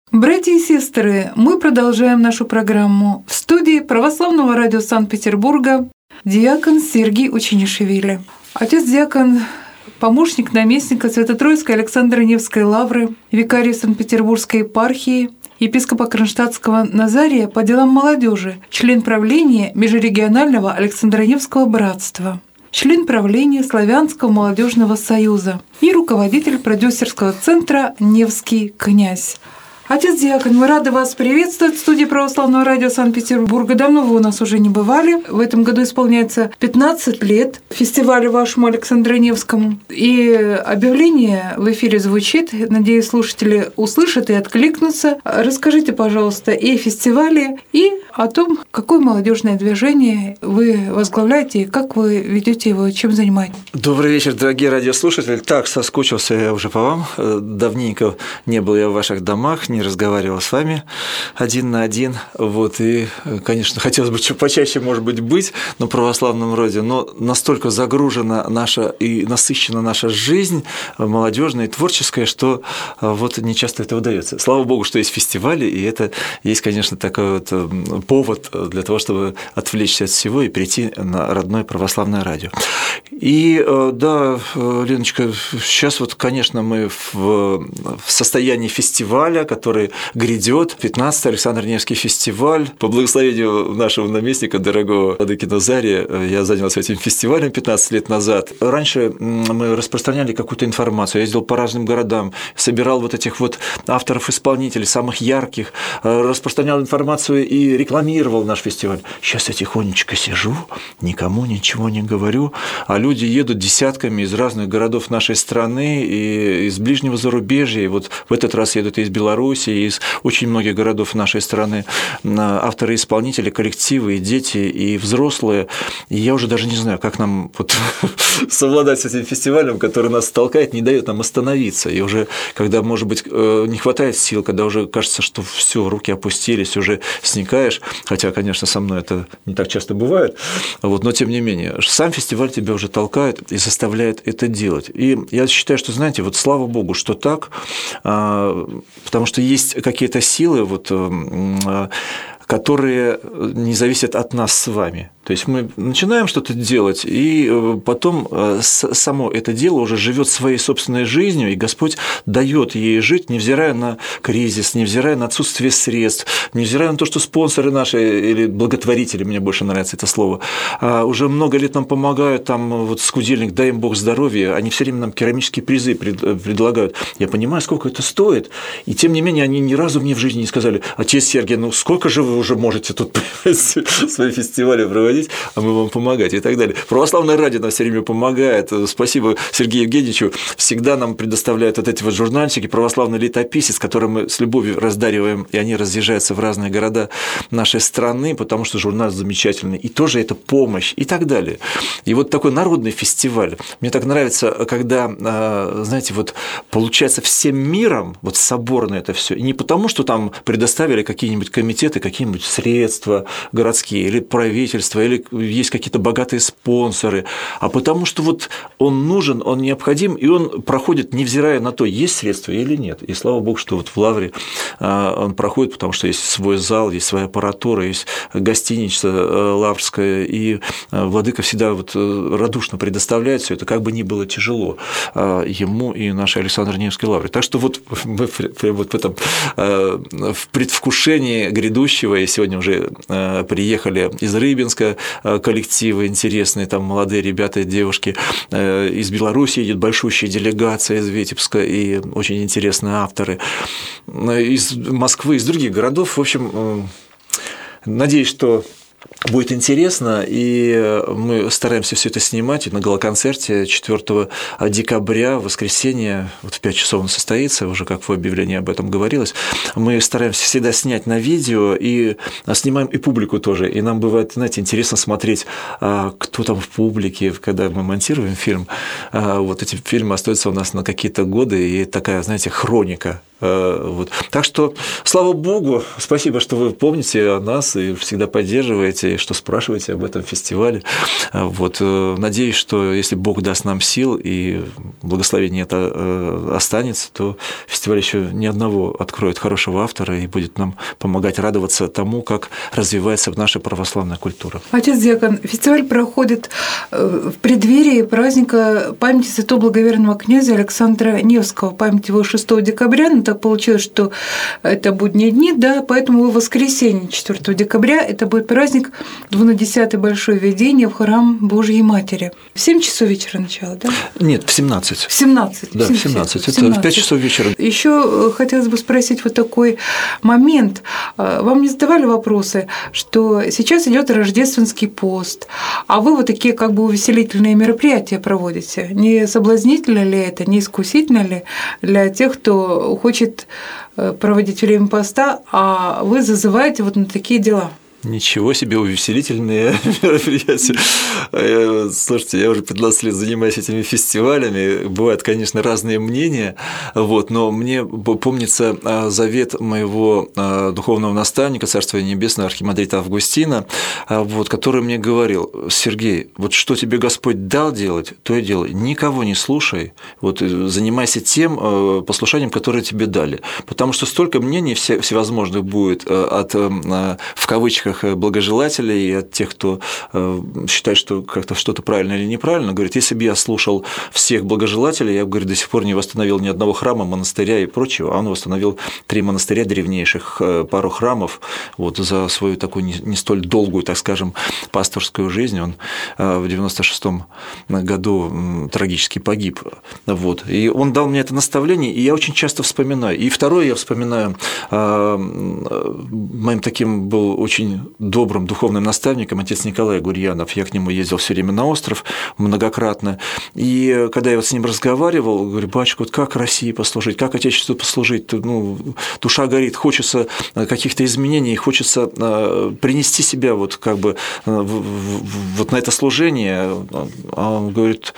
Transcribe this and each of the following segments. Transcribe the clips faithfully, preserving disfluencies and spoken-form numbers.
Братья и сестры, мы продолжаем нашу программу. В студии Православного радио Санкт-Петербурга диакон Сергий Учинишвили. Отец-диакон, помощник наместника Свято-Троицкой Александро-Невской лавры, викарий Санкт-Петербургской епархии, епископа Кронштадтского Назария по делам молодежи, член правления Межрегионального Александро-Невского братства, член правления Славянского молодежного союза и руководитель продюсерского центра «Невский князь». Отец-диакон, мы рады вас приветствовать в студии Православного радио Санкт-Петербурга. Давно вы у нас уже не бывали. В этом году исполняется пятнадцать лет фестивалю вашему Александро-Невскому. И объявление в эфире звучит. Надеюсь, слушатели услышат и откликнутся. Расскажите, пожалуйста, и о фестивале, и о том, какое молодежное движение вы возглавляете, и как вы ведете его, чем занимаетесь. Добрый вечер, дорогие радиослушатели. Так, соскучился я уже по вам. Давненько не был я в ваших домах, не разговаривал с вами один на один. Вот, и, конечно, хотелось бы чуть почаще, может быть, быть на православном роде, но настолько загружена наша и насыщена наша жизнь молодежная и творческая, что вот не часто это удается. Слава Богу, что есть фестивали, и это есть, конечно, такой вот повод для того, чтобы отвлечься от всего и перейти на родное православное радио. И да, Леночка, сейчас вот, конечно, мы в состоянии фестиваля, который грядет, пятнадцатый Александро-Невский фестиваль. По благословению нашего наместника, дорогого владыки Назария, я занялся этим фестивалем пятнадцать лет назад. Раньше мы распространяли какую-то информацию, я ездил по разным городам, собирал вот этих вот авторов-исполнителей, самых ярких, распространял информацию и рекламировал наш фестиваль. Сейчас я тихонечко сижу, никому ничего не говорю, а люди едут десятками из разных городов нашей страны и из ближнего зарубежья. И вот в этот раз едут и из Беларуси, и из очень многих городов нашей страны авторы-исполнители, коллективы, и дети, и взрослые. И я уже даже не знаю, как нам вот совладать с этим фестивалем, который нас толкает, не дает нам остановиться. И уже, когда, может быть, не хватает сил, когда уже кажется, что все, руки опустились, уже сникаешь, хотя, конечно, со мной это не так часто бывает, вот, но тем не менее, сам фестиваль тебя уже толкает и заставляет это делать. И я считаю, что, знаете, вот слава Богу, что так, потому что есть какие-то силы, вот, которые не зависят от нас с вами. То есть мы начинаем что-то делать, и потом само это дело уже живет своей собственной жизнью, и Господь дает ей жить, невзирая на кризис, невзирая на отсутствие средств, невзирая на то, что спонсоры наши или благотворители, мне больше нравится это слово, уже много лет нам помогают, там вот скудельник, дай им Бог здоровья, они все время нам керамические призы предлагают. Я понимаю, сколько это стоит, и тем не менее они ни разу мне в жизни не сказали: отец Сергий, ну сколько же вы уже можете тут свои фестивали проводить, а мы вам помогать и так далее. Православное радио нам все время помогает. Спасибо Сергею Евгеньевичу. Всегда нам предоставляют вот эти вот журнальчики «Православный летописец», которые мы с любовью раздариваем, и они разъезжаются в разные города нашей страны, потому что журнал замечательный. И тоже это помощь и так далее. И вот такой народный фестиваль. Мне так нравится, когда, знаете, вот получается всем миром вот соборно это все. И не потому, что там предоставили какие-нибудь комитеты, какие-нибудь средства городские или правительства, или есть какие-то богатые спонсоры, а потому что вот он нужен, он необходим, и он проходит, невзирая на то, есть средства или нет. И слава Богу, что вот в Лавре он проходит, потому что есть свой зал, есть своя аппаратура, есть гостиница лаврская, и владыка всегда вот радушно предоставляет все это, как бы ни было тяжело ему и нашей Александро-Невской лавре. Так что вот мы вот в этом в предвкушении грядущего, и сегодня уже приехали из Рыбинска коллективы интересные, там молодые ребята и девушки, из Беларуси едет большущая делегация, из Витебска, и очень интересные авторы, из Москвы, из других городов. В общем, надеюсь, что будет интересно, и мы стараемся все это снимать. И на галоконцерте четвёртого декабря, в воскресенье, вот в пять часов он состоится, уже как в объявлении об этом говорилось, мы стараемся всегда снять на видео, и снимаем и публику тоже. И нам бывает, знаете, интересно смотреть, кто там в публике, когда мы монтируем фильм. Вот эти фильмы остаются у нас на какие-то годы, и такая, знаете, хроника Вот. Так что, слава Богу, спасибо, что вы помните о нас и всегда поддерживаете, и что спрашиваете об этом фестивале. Вот. Надеюсь, что если Бог даст нам сил и благословение это останется, то фестиваль еще ни одного откроет хорошего автора и будет нам помогать радоваться тому, как развивается наша православная культура. Отец диакон, фестиваль проходит в преддверии праздника памяти святого благоверного князя Александра Невского, память его шестого декабря. Ну, так получилось, что это будние дни, да, поэтому в воскресенье четвёртого декабря это будет праздник двунадесятое большое введение в храм Божьей Матери. В семь часов вечера начало, да? Нет, в семнадцать. В семнадцать. Да, в семнадцать. Это в пять часов вечера. Еще хотелось бы спросить вот такой момент. Вам не задавали вопросы, что сейчас идет рождественский пост, а вы вот такие как бы увеселительные мероприятия проводите? Не соблазнительно ли это, не искусительно ли для тех, кто хочет проводить время поста, а вы зазываете вот на такие дела? Ничего себе увеселительные мероприятия. Слушайте, я уже пятнадцать лет занимаюсь этими фестивалями. Бывают, конечно, разные мнения, вот, но мне помнится завет моего духовного наставника, Царствия Небесного, архимандрита Августина, вот, который мне говорил: Сергей, вот что тебе Господь дал делать, то и делай. Никого не слушай, вот, занимайся тем послушанием, которое тебе дали. Потому что столько мнений всевозможных будет от, в кавычках, благожелателей и от тех, кто считает, что как-то что-то правильно или неправильно, говорит, если бы я слушал всех благожелателей, я бы, говорит, до сих пор не восстановил ни одного храма, монастыря и прочего, а он восстановил три монастыря древнейших, пару храмов, вот, за свою такую не столь долгую, так скажем, пасторскую жизнь. Он в девяносто шестом году трагически погиб, вот, и он дал мне это наставление, и я очень часто вспоминаю. И второе, я вспоминаю, моим таким был очень добрым духовным наставником отец Николай Гурьянов. Я к нему ездил все время на остров многократно. И когда я вот с ним разговаривал, говорю: батюшка, вот как России послужить, как Отечеству послужить? Ну, душа горит, хочется каких-то изменений, хочется принести себя вот как бы вот на это служение. А он говорит: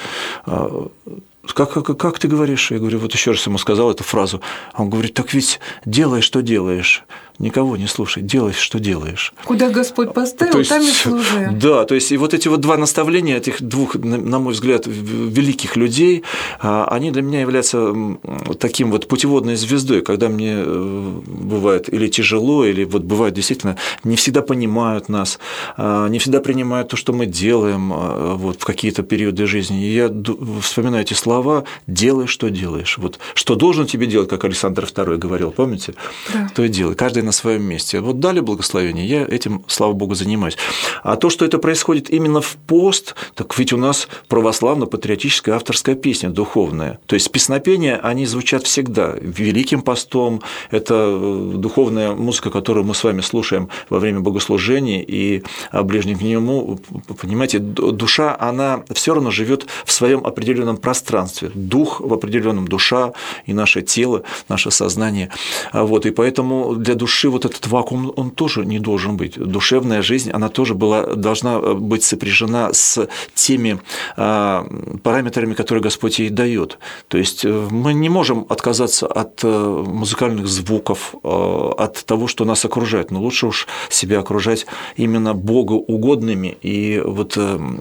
Как, как, как ты говоришь? Я говорю, вот еще раз ему сказал эту фразу. Он говорит: так ведь делай, что делаешь. Никого не слушай, делай, что делаешь. Куда Господь поставил, есть, там и служи. Да, то есть и вот эти вот два наставления этих двух, на мой взгляд, великих людей, они для меня являются таким вот путеводной звездой, когда мне бывает или тяжело, или вот бывает действительно не всегда понимают нас, не всегда принимают то, что мы делаем вот в какие-то периоды жизни. И я вспоминаю эти слова: делай, что делаешь. Вот что должен тебе делать, как Александр второй говорил, помните? Да. То и делай. Каждый на своем месте. Вот дали благословение, я этим, слава Богу, занимаюсь. А то, что это происходит именно в пост, так ведь у нас православно-патриотическая авторская песня духовная. То есть песнопения, они звучат всегда. Великим постом – это духовная музыка, которую мы с вами слушаем во время богослужения, и ближний к нему, понимаете, душа, она все равно живет в своем определенном пространстве. Дух в определенном, душа и наше тело, наше сознание. Вот, и поэтому для души вот этот вакуум, он тоже не должен быть. Душевная жизнь, она тоже была, должна быть сопряжена с теми параметрами, которые Господь ей дает. То есть мы не можем отказаться от музыкальных звуков, от того, что нас окружает, но лучше уж себя окружать именно Богу угодными и вот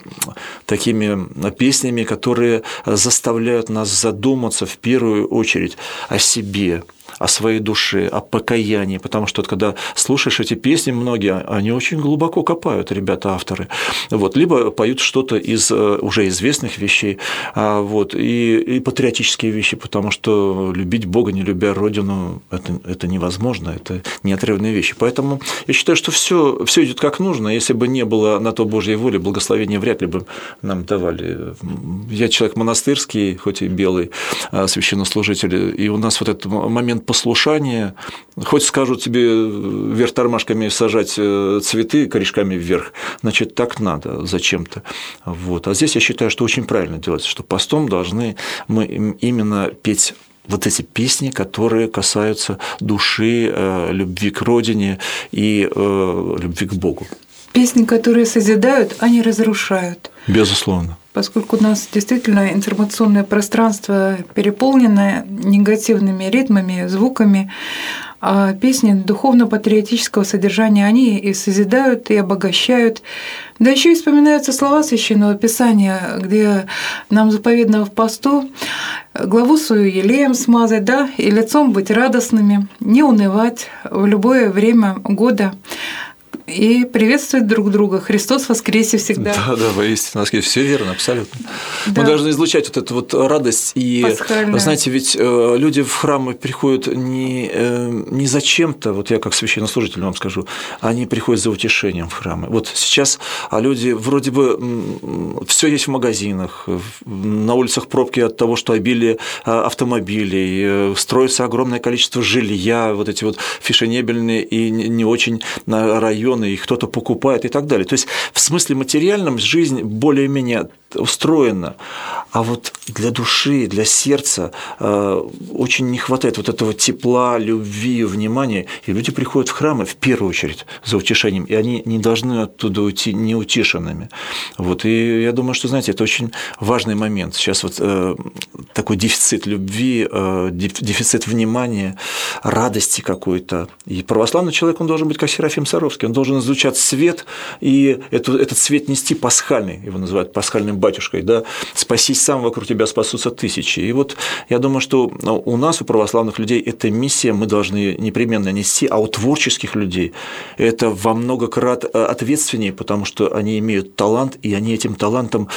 такими песнями, которые заставляют нас задуматься в первую очередь о себе, о своей душе, о покаянии, потому что когда слушаешь эти песни, многие, они очень глубоко копают, ребята, авторы, вот, либо поют что-то из уже известных вещей, вот, и, и патриотические вещи, потому что любить Бога, не любя Родину, это, это невозможно, это неотрывные вещи. Поэтому я считаю, что все, все идет как нужно. Если бы не было на то Божьей воли, благословения вряд ли бы нам давали. Я человек монастырский, хоть и белый священнослужитель, и у нас вот этот момент послушания, хоть скажут тебе вверх тормашками сажать цветы корешками вверх, значит, так надо зачем-то. Вот. А здесь я считаю, что очень правильно делать, что постом должны мы именно петь вот эти песни, которые касаются души, любви к Родине и любви к Богу. Песни, которые созидают, они разрушают. Безусловно. Поскольку у нас действительно информационное пространство переполнено негативными ритмами, звуками, а песни духовно-патриотического содержания, они и созидают, и обогащают. Да еще и вспоминаются слова Священного Писания, где нам заповедано в посту главу свою елеем смазать, да, и лицом быть радостными, не унывать в любое время года и приветствовать друг друга. Христос воскресе всегда. Да, да, воистину воскресе. Все верно, абсолютно. Да. Мы должны излучать вот эту вот радость. И, пасхальная. Знаете, ведь люди в храмы приходят не, не за чем-то, вот я как священнослужитель вам скажу, они приходят за утешением в храмы. Вот сейчас люди вроде бы все есть в магазинах, на улицах пробки от того, что обилие автомобилей, строится огромное количество жилья, вот эти вот фешенебельные и не очень районы, и кто-то покупает и так далее. То есть в смысле материальном жизнь более-менее устроена, а вот для души, для сердца очень не хватает вот этого тепла, любви, внимания, и люди приходят в храмы в первую очередь за утешением, и они не должны оттуда уйти неутешенными. Вот. И я думаю, что, знаете, это очень важный момент. Сейчас вот такой дефицит любви, дефицит внимания, радости какой-то. И православный человек, он должен быть как Серафим Саровский, он должен излучать свет, и этот свет нести пасхальный, его называют пасхальным батюшкой, да, спасись сам, вокруг тебя спасутся тысячи. И вот я думаю, что у нас, у православных людей, эта миссия мы должны непременно нести, а у творческих людей это во много крат ответственнее, потому что они имеют талант, и они этим талантом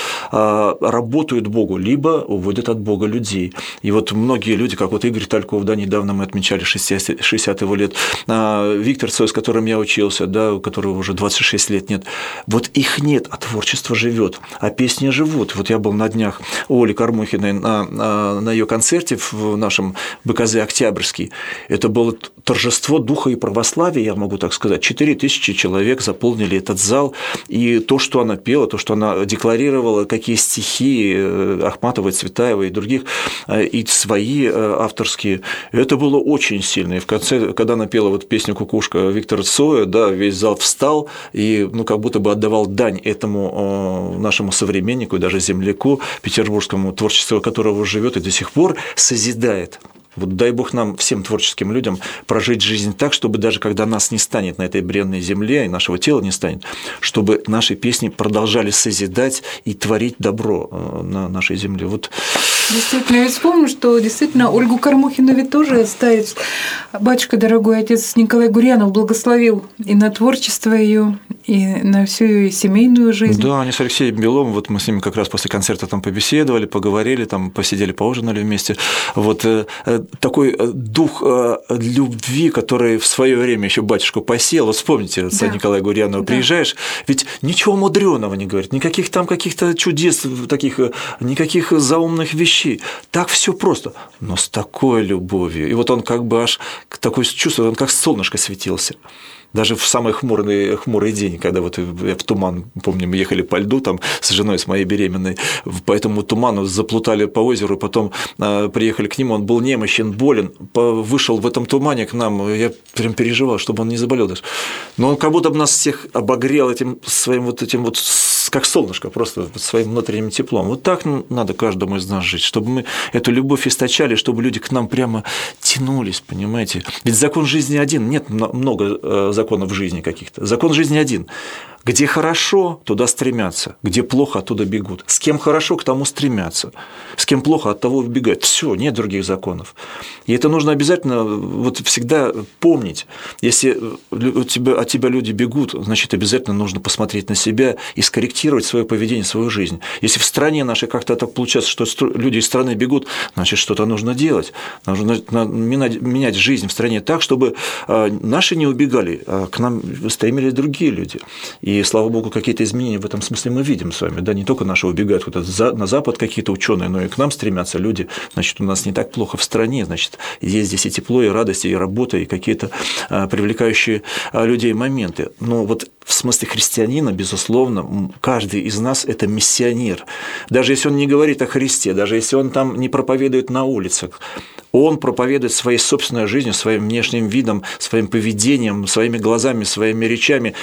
работают Богу, либо уводят от Бога людей. И вот многие люди, как вот Игорь Тальков, да, недавно мы отмечали шестьдесят его лет, Виктор Цой, с которым я учился, да, у которого уже двадцать шесть лет нет, вот их нет, а творчество живет, а песни живут. Вот я был на днях у Оли Кормухиной на, на, на ее концерте в нашем БКЗ «Октябрьский». Это было торжество духа и православия, я могу так сказать. Четыре тысячи человек заполнили этот зал, и то, что она пела, то, что она декларировала, какие стихи Ахматовой, Цветаевой и других, и свои авторские, это было очень сильно. И в конце, когда она пела вот песню «Кукушка» Виктора Цоя, да, весь зал встал и ну, как будто бы отдавал дань этому нашему современнику и даже земляку петербургскому, творчество которого живет и до сих пор созидает. Вот дай Бог нам, всем творческим людям, прожить жизнь так, чтобы даже когда нас не станет на этой бренной земле, и нашего тела не станет, чтобы наши песни продолжали созидать и творить добро на нашей земле. Вот. Действительно, я вспомню, что действительно Ольгу Кормухину ведь тоже оставить. Батюшка дорогой, отец Николай Гурьянов благословил и на творчество ее, и на всю ее семейную жизнь. Да, они с Алексеем Беловым, вот мы с ними как раз после концерта там побеседовали, поговорили, там посидели, поужинали вместе. Вот такой дух любви, который в свое время еще батюшку посеял. Вот вспомните отца да. Николая Гурьянова, да. Приезжаешь, ведь ничего мудреного не говорит, никаких там каких-то чудес, таких, никаких заумных вещей. Так все просто, но с такой любовью. И вот он как бы аж такое чувство, он как солнышко светился. Даже в самый хмурный, хмурый день, когда вот в туман, помню, мы ехали по льду там с женой, с моей беременной, по этому туману заплутали по озеру, потом приехали к нему, он был немощен, болен, вышел в этом тумане к нам, я прям переживал, чтобы он не заболел даже. Но он как будто бы нас всех обогрел этим своим вот этим вот, как солнышко, просто своим внутренним теплом. Вот так надо каждому из нас жить, чтобы мы эту любовь источали, чтобы люди к нам прямо тянулись, понимаете? Ведь закон жизни один, нет много законов законов жизни каких-то. Закон жизни один. Где хорошо, туда стремятся, где плохо, оттуда бегут. С кем хорошо, к тому стремятся, с кем плохо, от того убегают. Все, нет других законов. И это нужно обязательно вот всегда помнить. Если от тебя, от тебя люди бегут, значит, обязательно нужно посмотреть на себя и скорректировать свое поведение, свою жизнь. Если в стране нашей как-то так получается, что люди из страны бегут, значит, что-то нужно делать. Нужно менять жизнь в стране так, чтобы наши не убегали, а к нам стремились другие люди. И, слава богу, какие-то изменения в этом смысле мы видим с вами. Да, не только наши убегают куда-то на Запад какие-то ученые, но и к нам стремятся люди. Значит, у нас не так плохо в стране, значит, есть здесь и тепло, и радость, и работа, и какие-то привлекающие людей моменты. Но вот в смысле христианина, безусловно, каждый из нас – это миссионер. Даже если он не говорит о Христе, даже если он там не проповедует на улицах, он проповедует своей собственной жизнью, своим внешним видом, своим поведением, своими глазами, своими речами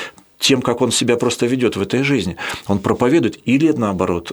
тем, как он себя просто ведет в этой жизни. Он проповедует или, наоборот,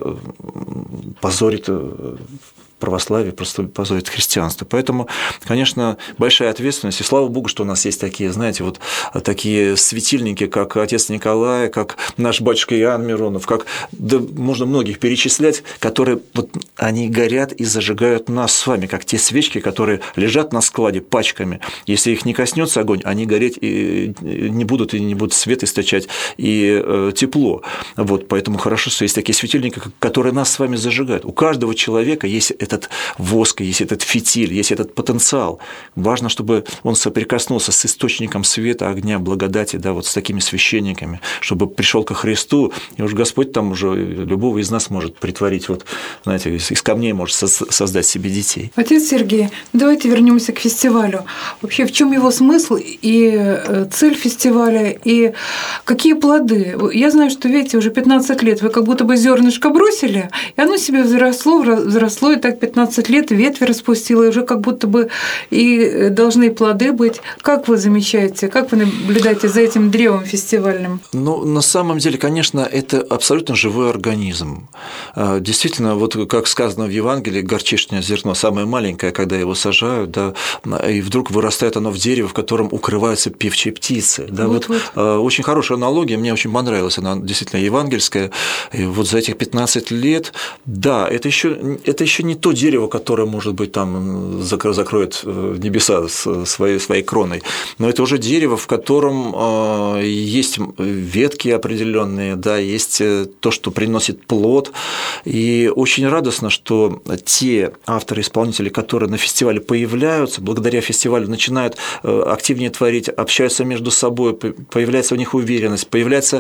позорит православие, просто позорит христианство. Поэтому, конечно, большая ответственность. И слава Богу, что у нас есть такие, знаете, вот такие светильники, как отец Николай, как наш батюшка Иоанн Миронов, как да, можно многих перечислять, которые вот, они горят и зажигают нас с вами, как те свечки, которые лежат на складе пачками. Если их не коснется огонь, они гореть и не будут, и не будут свет источать, и э, тепло. Вот, поэтому хорошо, что есть такие светильники, которые нас с вами зажигают. У каждого человека есть этот воск, есть этот фитиль, есть этот потенциал. Важно, чтобы он соприкоснулся с источником света, огня, благодати, да, вот с такими священниками, чтобы пришел ко Христу, и уж Господь там уже любого из нас может притворить, вот, знаете, из камней может создать себе детей. Отец Сергей, давайте вернемся к фестивалю. Вообще, в чем его смысл и цель фестиваля, и какие плоды? Я знаю, что, видите, уже пятнадцать лет вы как будто бы зернышко бросили, и оно себе взросло, взросло, и так пятнадцать лет ветви распустило, и уже как будто бы и должны плоды быть. Как вы замечаете, как вы наблюдаете за этим древом фестивальным? Ну, на самом деле, конечно, это абсолютно живой организм. Действительно, вот как сказано в Евангелии, горчичное зерно самое маленькое, когда его сажают, да, и вдруг вырастает оно в дерево, в котором укрываются певчие птицы. Да, вот, вот. Вот. Очень хорошая аналогия, мне очень понравилась, она действительно евангельская. И вот за этих пятнадцать лет, да, это еще, это еще не то дерево, которое, может быть, там закроет небеса своей, своей кроной, но это уже дерево, в котором есть ветки определенные, да, есть то, что приносит плод. И очень радостно, что те авторы-исполнители, которые на фестивале появляются, благодаря фестивалю начинают активнее творить, общаются между собой, появляется у них уверенность, появляется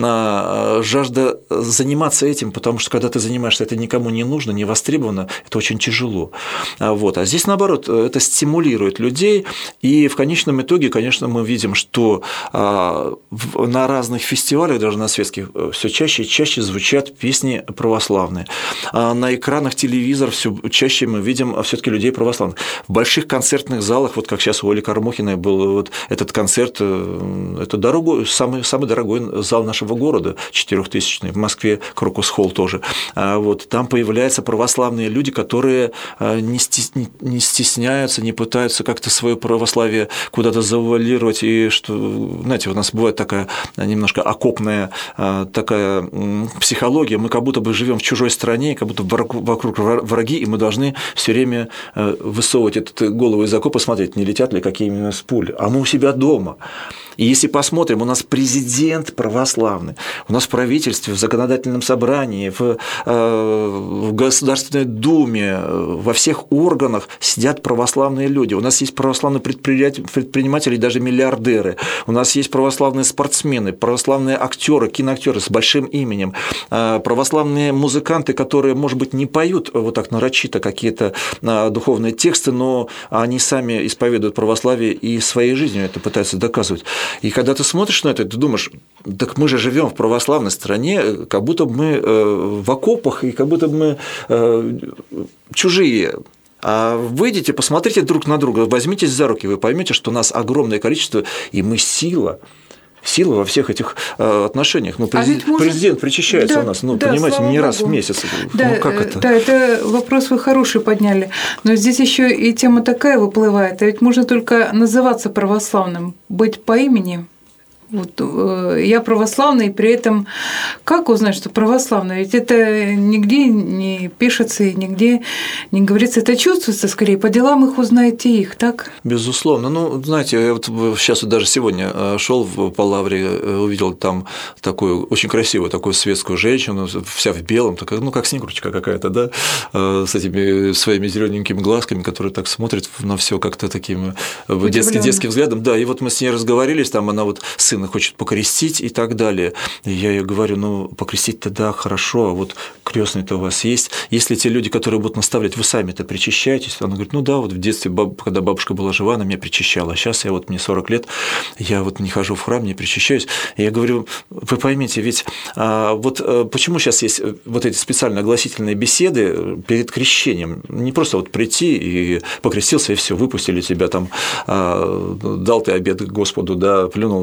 жажда заниматься этим, потому что когда ты занимаешься, это никому не нужно, не востребовано, это очень тяжело. Вот. А здесь, наоборот, это стимулирует людей, и в конечном итоге, конечно, мы видим, что на разных фестивалях, даже на светских, все чаще и чаще звучат песни православные. На экранах телевизора все чаще мы видим все-таки людей православных. В больших концертных залах, вот как сейчас у Оли Кормухиной был вот этот концерт, это дорогой, самый, самый дорогой зал нашего города, четырехтысячный, в Москве Крокус-холл тоже. Вот, там появляются православные люди, которые не стесняются, не пытаются как-то свое православие куда-то завуалировать, и что, знаете, у нас бывает такая немножко окопная такая психология, мы как будто бы живем в чужой стране, как будто вокруг враги, и мы должны все время высовывать эту голову из окопа, смотреть, не летят ли какие именно с пуль, а мы у себя дома. И если посмотрим, у нас президент православный, у нас в правительстве, в законодательном собрании, в, в Государственной Думе, во всех органах сидят православные люди. У нас есть православные предприниматели, даже миллиардеры. У нас есть православные спортсмены, православные актеры, киноактеры с большим именем, православные музыканты, которые, может быть, не поют вот так нарочито какие-то духовные тексты, но они сами исповедуют православие и своей жизнью это пытаются доказывать. И когда ты смотришь на это, ты думаешь, так мы же живем в православной стране, как будто мы в окопах, и как будто мы чужие. А выйдите, посмотрите друг на друга, возьмитесь за руки, вы поймете, что нас огромное количество, и мы сила. Сила во всех этих отношениях. Ну, президент, а может... президент причащается да, у нас, ну, да, понимаете, не Богу. Раз в месяц. Да, ну, как это? Да, это вопрос вы хороший подняли. Но здесь еще и тема такая выплывает. А ведь можно только называться православным, быть по имени. Вот, я православный, и при этом как узнать, что православный? Ведь это нигде не пишется и нигде не говорится. Это чувствуется скорее, по делам их узнаете их, так? Безусловно. Ну, знаете, я вот сейчас вот даже сегодня шел по Лавре, увидел там такую очень красивую такую светскую женщину, вся в белом, такая, ну, как Снегурочка какая-то, да, с этими своими зелененькими глазками, которые так смотрят на все как-то таким детским, детским взглядом. Да, и вот мы с ней разговорились, там она вот сын хочет покрестить и так далее. И я ей говорю, ну, покрестить-то да, хорошо, а вот крестный-то у вас есть. Если те люди, которые будут наставлять, вы сами-то причащаетесь? Она говорит, ну да, вот в детстве, когда бабушка была жива, она меня причащала, а сейчас я вот, мне сорок лет, я вот не хожу в храм, не причащаюсь. И я говорю, вы поймите, ведь а, вот а, почему сейчас есть вот эти специально огласительные беседы перед крещением? Не просто вот прийти и покрестился, и все, выпустили тебя там, а, дал ты обет Господу, да, плюнул там трижды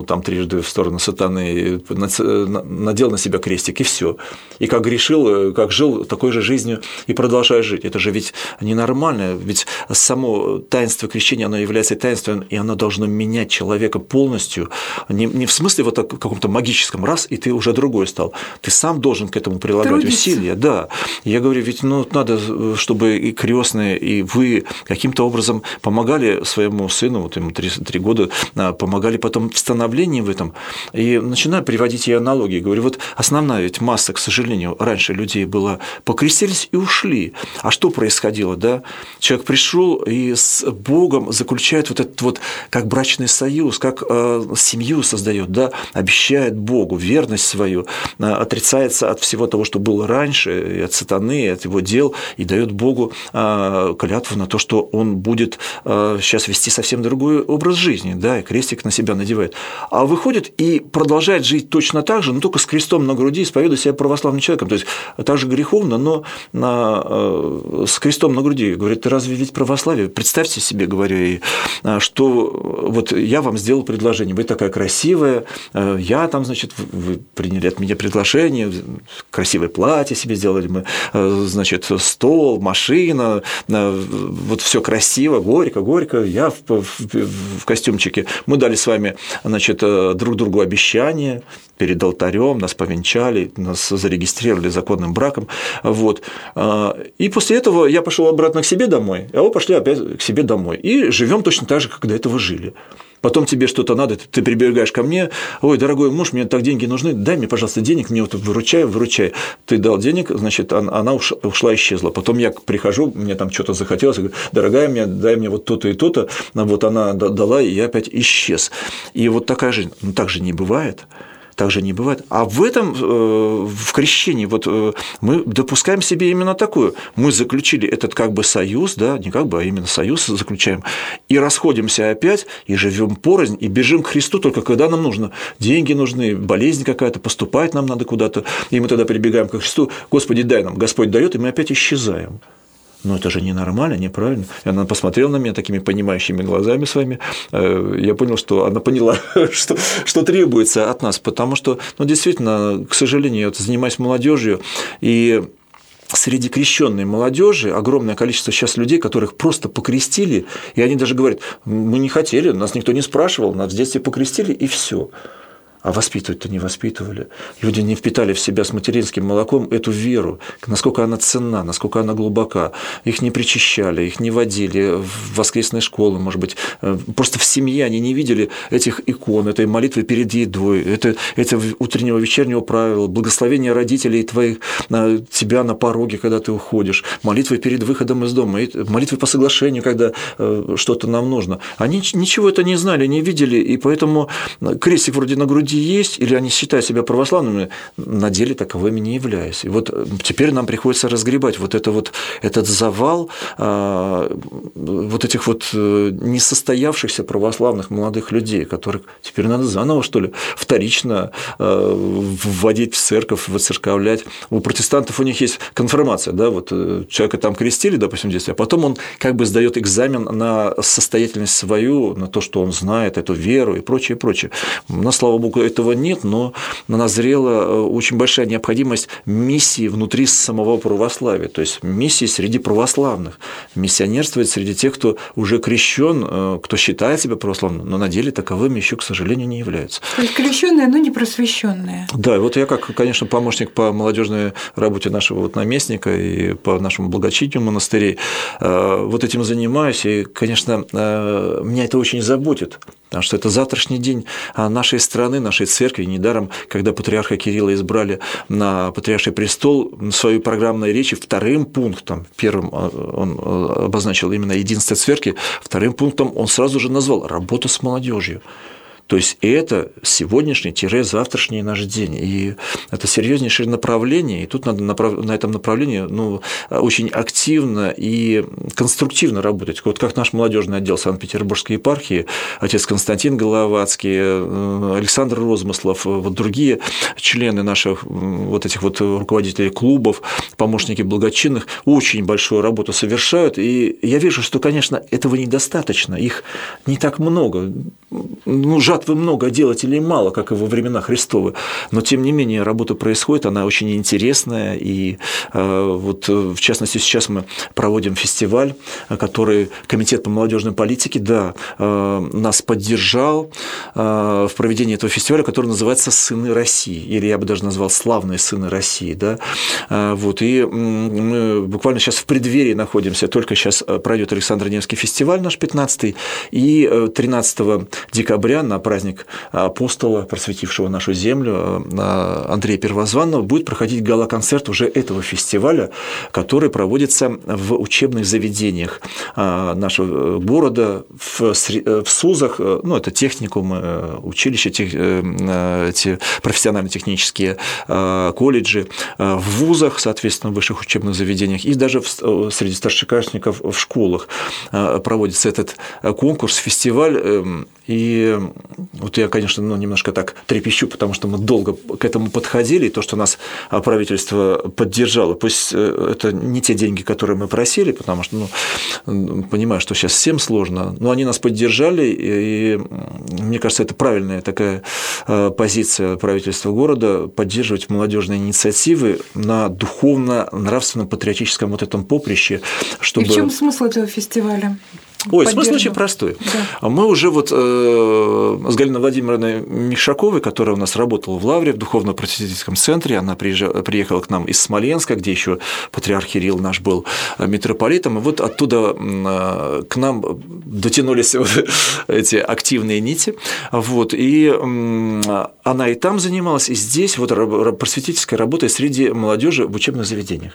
трижды в сторону сатаны, надел на себя крестик, и все. И как грешил, как жил, такой же жизнью и продолжает жить. Это же ведь ненормально, ведь само таинство крещения, оно является таинством, и оно должно менять человека полностью, не, не в смысле вот в каком-то магическом раз, и ты уже другой стал. Ты сам должен к этому прилагать Трудиться. усилия. Да. Я говорю, ведь ну, надо, чтобы и крестные, и вы каким-то образом помогали своему сыну, вот ему три, три года, помогали потом в становлении в этом. И начинаю приводить ей аналогии. Говорю, вот основная ведь масса, к сожалению, раньше людей была, покрестились и ушли. А что происходило? Да? Человек пришел и с Богом заключает вот этот вот как брачный союз, как э, семью создает, да? Обещает Богу верность свою, э, отрицается от всего того, что было раньше, и от сатаны, и от его дел, и дает Богу э, клятву на то, что он будет э, сейчас вести совсем другой образ жизни, да, и крестик на себя надевает. А выходит и продолжает жить точно так же, но только с крестом на груди, исповедуя себя православным человеком. То есть так же греховно, но на, э, с крестом на груди. Говорит, ты разве ведь православие? Представьте себе, говорю ей, что вот я вам сделал предложение, вы такая красивая, я там, значит, вы приняли от меня приглашение, красивое платье себе сделали мы, значит, стол, машина, вот все красиво, горько, горько, я в, в, в костюмчике. Мы дали с вами, значит, друг другу обещание перед алтарем, нас повенчали, нас зарегистрировали законным браком. Вот. И после этого я пошел обратно к себе домой, а вы пошли опять к себе домой. И живем точно так же, как до этого жили. Потом тебе что-то надо, ты прибегаешь ко мне, ой, дорогой муж, мне так деньги нужны, дай мне, пожалуйста, денег, мне вот выручай, выручай. Ты дал денег, значит, она ушла, исчезла. Потом я прихожу, мне там что-то захотелось, я говорю, дорогая, мне, дай мне вот то-то и то-то, вот она дала, и я опять исчез. И вот такая жизнь, ну так же не бывает. Так же не бывает. А в этом, в крещении, вот мы допускаем себе именно такое. Мы заключили этот как бы союз, да, не как бы, а именно союз заключаем, и расходимся опять, и живем порознь, и бежим к Христу только когда нам нужно. Деньги нужны, болезнь какая-то, поступать нам надо куда-то, и мы тогда прибегаем к Христу, Господи, дай нам, Господь дает, и мы опять исчезаем. Но это же ненормально, неправильно. И она посмотрела на меня такими понимающими глазами своими. Я понял, что она поняла, что, что требуется от нас. Потому что, ну, действительно, к сожалению, я вот занимаюсь молодежью, и среди крещенной молодежи огромное количество сейчас людей, которых просто покрестили, и они даже говорят, мы не хотели, нас никто не спрашивал, нас в детстве покрестили, и все. А воспитывать-то не воспитывали. Люди не впитали в себя с материнским молоком эту веру, насколько она ценна, насколько она глубока. Их не причащали, их не водили в воскресные школы, может быть. Просто в семье они не видели этих икон, этой молитвы перед едой, это, это утреннего вечернего правила, благословения родителей твоих, тебя на пороге, когда ты уходишь, молитвы перед выходом из дома, молитвы по соглашению, когда что-то нам нужно. Они ничего это не знали, не видели, и поэтому крестик вроде на груди есть, или они считают себя православными, на деле таковыми не являясь. И вот теперь нам приходится разгребать вот, это вот этот завал вот этих вот несостоявшихся православных молодых людей, которых теперь надо заново, что ли, вторично вводить в церковь, воцерковлять. У протестантов у них есть конфирмация, да, вот человека там крестили, допустим, в детстве, а потом он как бы сдает экзамен на состоятельность свою, на то, что он знает эту веру и прочее, прочее. У нас, слава богу, этого нет, но назрела очень большая необходимость миссии внутри самого православия, то есть миссии среди православных, миссионерствовать среди тех, кто уже крещен, кто считает себя православным, но на деле таковыми еще, к сожалению, не являются. То есть крещенные, но не просвещенные. Да, вот я как, конечно, помощник по молодежной работе нашего вот наместника и по нашему благочинию монастырей вот этим занимаюсь, и, конечно, меня это очень заботит, потому что это завтрашний день нашей страны, нашей церкви. Недаром, когда патриарха Кирилла избрали на патриарший престол, в своей программной речи вторым пунктом, первым он обозначил именно единство церкви, вторым пунктом он сразу же назвал работу с молодежью. То есть это сегодняшний-завтрашний наш день. И это серьезнейшее направление. И тут надо на этом направлении ну, очень активно и конструктивно работать. Вот как наш молодежный отдел Санкт-Петербургской епархии, отец Константин Головацкий, Александр Розмыслов, вот другие члены наших вот этих вот руководителей клубов, помощники благочинных, очень большую работу совершают. И я вижу, что, конечно, этого недостаточно. Их не так много. Ну, жатвы много, делателей мало, как и во времена Христовы, но тем не менее работа происходит, она очень интересная, и вот в частности сейчас мы проводим фестиваль, который Комитет по молодежной политике, да, нас поддержал в проведении этого фестиваля, который называется «Сыны России», или я бы даже назвал «Славные сыны России», да, вот, и мы буквально сейчас в преддверии находимся, только сейчас пройдет Александр Невский фестиваль наш пятнадцатый, и тринадцатого декабря на праздник апостола, просветившего нашу землю, Андрея Первозванного, будет проходить гала-концерт уже этого фестиваля, который проводится в учебных заведениях нашего города, в СУЗах, ну, это техникумы, училища, эти профессионально-технические колледжи, в вузах, соответственно, в высших учебных заведениях, и даже среди старшеклассников в школах проводится этот конкурс, фестиваль. И вот я, конечно, ну, немножко так трепещу, потому что мы долго к этому подходили, и то, что нас правительство поддержало, пусть это не те деньги, которые мы просили, потому что, ну, понимаю, что сейчас всем сложно, но они нас поддержали, и мне кажется, это правильная такая позиция правительства города — поддерживать молодежные инициативы на духовно-нравственно-патриотическом вот этом поприще, чтобы… И в чем смысл этого фестиваля? Ой, смысл очень простой. Да. Мы уже вот э, с Галиной Владимировной Мишаковой, которая у нас работала в Лавре, в духовно-просветительском центре, она приезжала, приехала к нам из Смоленска, где еще патриарх Кирилл наш был митрополитом, и вот оттуда э, к нам дотянулись вот эти активные нити, вот, и э, она и там занималась, и здесь вот просветительской работой среди молодежи в учебных заведениях.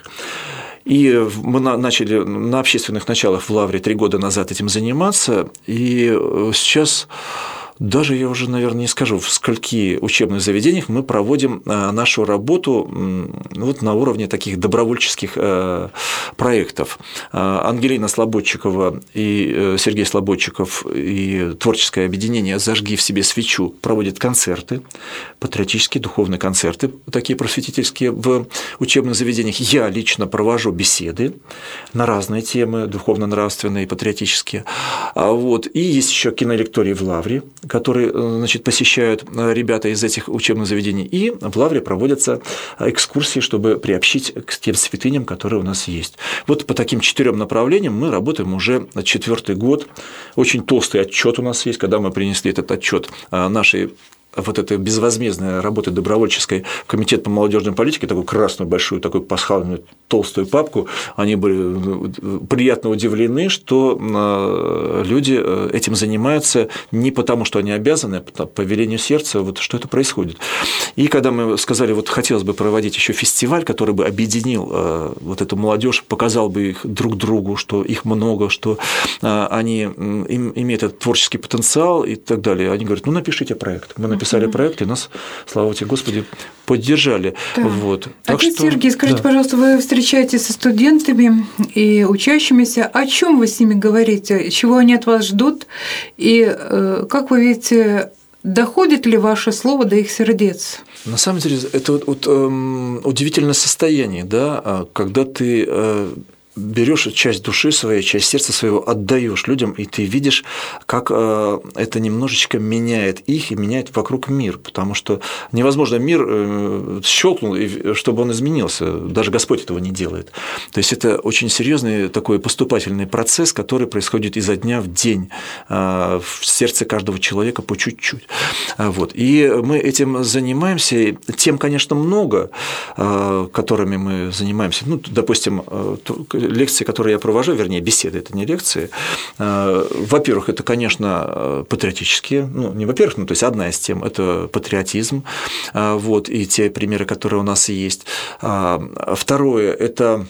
И мы начали на общественных началах в Лавре три года назад этим заниматься, и сейчас… Даже я уже, наверное, не скажу, в скольки учебных заведениях мы проводим нашу работу вот на уровне таких добровольческих проектов. Ангелина Слободчикова и Сергей Слободчиков и творческое объединение «Зажги в себе свечу» проводят концерты, патриотические, духовные концерты, такие просветительские в учебных заведениях. Я лично провожу беседы на разные темы, духовно-нравственные, патриотические. Вот. И есть еще кинолекторий в Лавре, которые, значит, посещают ребята из этих учебных заведений, и в Лавре проводятся экскурсии, чтобы приобщить к тем святыням, которые у нас есть. Вот по таким четырем направлениям мы работаем уже четвертый год. Очень толстый отчет у нас есть, когда мы принесли этот отчет нашей вот этой безвозмездной работы добровольческой в Комитет по молодежной политике, такую красную, большую, такую пасхальную, толстую папку, они были приятно удивлены, что люди этим занимаются не потому, что они обязаны, а по велению сердца, вот что это происходит. И когда мы сказали, вот хотелось бы проводить еще фестиваль, который бы объединил вот эту молодежь, показал бы их друг другу, что их много, что они имеют этот творческий потенциал и так далее, они говорят, ну напишите проект. Мы написали проект, и нас, слава тебе, Господи, поддержали. Да. Вот. Так Отец что, Сергей, скажите, да. пожалуйста, вы встречаетесь со студентами и учащимися, о чем вы с ними говорите, чего они от вас ждут, и как вы видите, доходит ли ваше слово до их сердец? На самом деле, это вот, вот, эм, удивительное состояние, да, когда ты э, берешь часть души своей, часть сердца своего, отдаешь людям, и ты видишь, как это немножечко меняет их и меняет вокруг мир, потому что невозможно мир щелкнул, чтобы он изменился, даже Господь этого не делает. То есть это очень серьезный такой поступательный процесс, который происходит изо дня в день в сердце каждого человека по чуть-чуть. Вот. И мы этим занимаемся, тем, конечно, много, которыми мы занимаемся. Ну, допустим, лекции, которые я провожу, вернее, беседы, это не лекции. Во-первых, это, конечно, патриотические, ну, не во-первых, ну, то есть одна из тем – это патриотизм, вот, и те примеры, которые у нас есть. Второе – это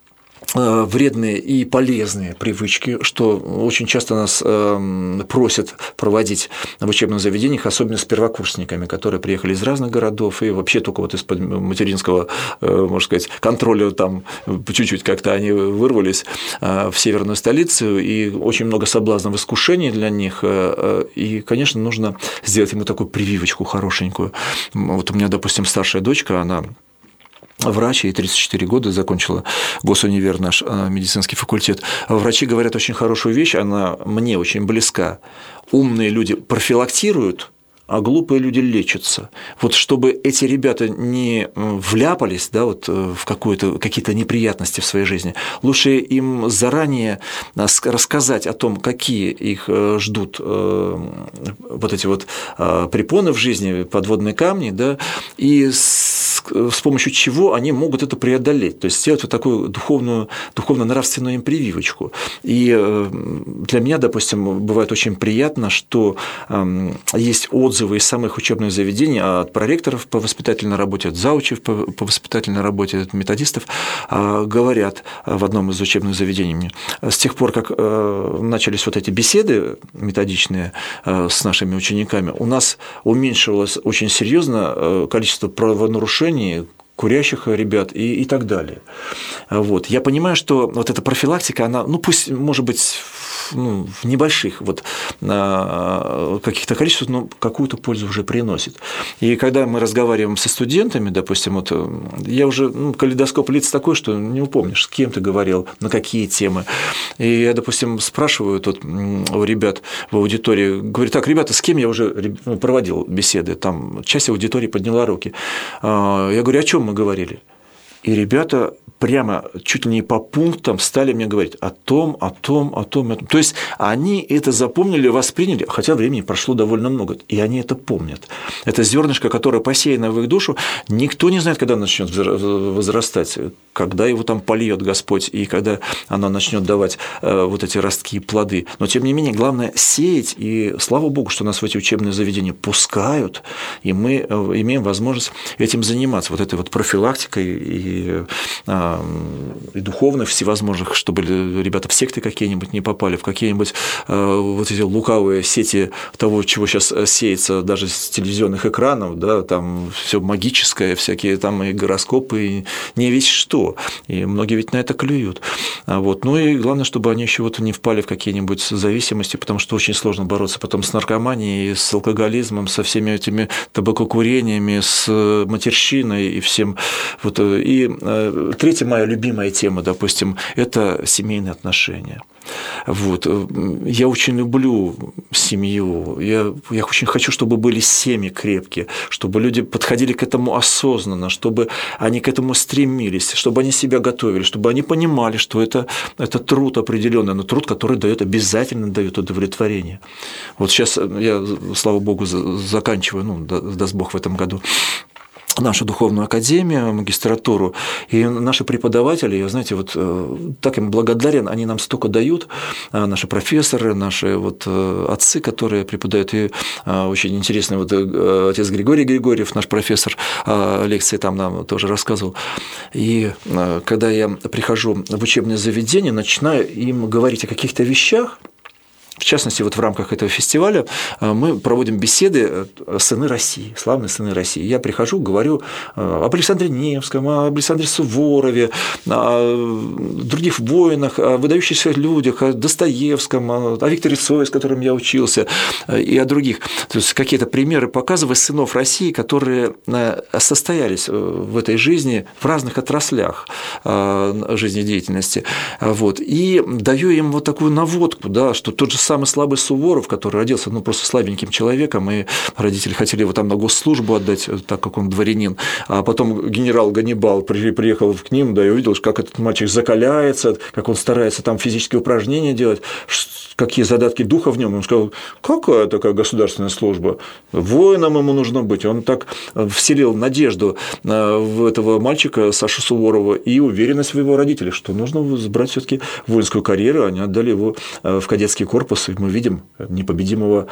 вредные и полезные привычки, что очень часто нас просят проводить в учебных заведениях, особенно с первокурсниками, которые приехали из разных городов и вообще только вот из-под материнского, можно сказать, контроля там чуть-чуть как-то они вырвались в северную столицу, и очень много соблазнов, искушений для них, и, конечно, нужно сделать ему такую прививочку хорошенькую. Вот у меня, допустим, старшая дочка, она врач, ей тридцать четыре года, закончила госунивер, наш медицинский факультет. Врачи говорят очень хорошую вещь, она мне очень близка. Умные люди профилактируют а глупые люди лечатся. Вот чтобы эти ребята не вляпались, да, вот в какую-то, какие-то неприятности в своей жизни, лучше им заранее рассказать о том, какие их ждут вот эти вот препоны в жизни, подводные камни, да, и с, с помощью чего они могут это преодолеть, то есть сделать вот такую духовную, духовно-нравственную им прививочку. И для меня, допустим, бывает очень приятно, что есть отзывы из самых учебных заведений от проректоров по воспитательной работе, от заучев по воспитательной работе, от методистов, говорят в одном из учебных заведений: с тех пор, как начались вот эти беседы методичные с нашими учениками, у нас уменьшилось очень серьезно количество правонарушений, курящих ребят и, и так далее. Вот. Я понимаю, что вот эта профилактика, она, ну пусть, может быть, ну, в небольших вот, каких-то количествах, но какую-то пользу уже приносит. И когда мы разговариваем со студентами, допустим, вот, я уже, ну, калейдоскоп лиц такой, что не упомнишь, с кем ты говорил, на какие темы. И я, допустим, спрашиваю тут у ребят в аудитории, говорю: так, ребята, с кем я уже проводил беседы? Там часть аудитории подняла руки. Я говорю: о чем мы говорили? И ребята прямо чуть ли не по пунктам стали мне говорить о том, о том, о том, о том. То есть они это запомнили, восприняли, хотя времени прошло довольно много, и они это помнят. Это зернышко, которое посеяно в их душу, никто не знает, когда оно начнет возрастать, когда его там польет Господь, и когда оно начнет давать вот эти ростки и плоды. Но тем не менее, главное сеять, и слава Богу, что нас в эти учебные заведения пускают, и мы имеем возможность этим заниматься, вот этой вот профилактикой и и духовных всевозможных, чтобы ребята в секты какие-нибудь не попали, в какие-нибудь вот эти лукавые сети того, чего сейчас сеется даже с телевизионных экранов, да, там все магическое, всякие там и гороскопы, и не весь что, и многие ведь на это клюют. Вот. Ну и главное, чтобы они еще вот не впали в какие-нибудь зависимости, потому что очень сложно бороться потом с наркоманией, с алкоголизмом, со всеми этими табакокурениями, с матерщиной и всем. Вот. И третья моя любимая тема, допустим, это семейные отношения. Вот. Я очень люблю семью, я, я очень хочу, чтобы были семьи крепкие, чтобы люди подходили к этому осознанно, чтобы они к этому стремились, чтобы они себя готовили, чтобы они понимали, что это, это труд определенный, но труд, который дает, обязательно дает удовлетворение. Вот сейчас я, слава Богу, заканчиваю, ну, даст Бог, в этом году нашу духовную академию, магистратуру, и наши преподаватели, я, знаете, вот так им благодарен, они нам столько дают, наши профессоры, наши вот отцы, которые преподают, и очень интересный вот отец Григорий Григорьев, наш профессор, лекции там нам тоже рассказывал. И когда я прихожу в учебное заведение, начинаю им говорить о каких-то вещах. В частности, вот в рамках этого фестиваля мы проводим беседы «Сыны России», славные сыны России. Я прихожу, говорю об Александре Невском, об Александре Суворове, о других воинах, о выдающихся людях, о Достоевском, о Викторе Цое, с которым я учился, и о других. То есть какие-то примеры показывая сынов России, которые состоялись в этой жизни в разных отраслях жизнедеятельности. Вот. И даю им вот такую наводку, да, что тот же самый слабый Суворов, который родился, ну, просто слабеньким человеком, и родители хотели его там на госслужбу отдать, так как он дворянин, а потом генерал Ганнибал приехал к ним, да, и увидел, как этот мальчик закаляется, как он старается там физические упражнения делать, какие задатки духа в нем. Он сказал: какая такая государственная служба? Воином ему нужно быть. Он так вселил надежду в этого мальчика, Сашу Суворова, и уверенность в его родителях, что нужно брать все-таки воинскую карьеру. Они отдали его в кадетский корпус, и мы видим непобедимого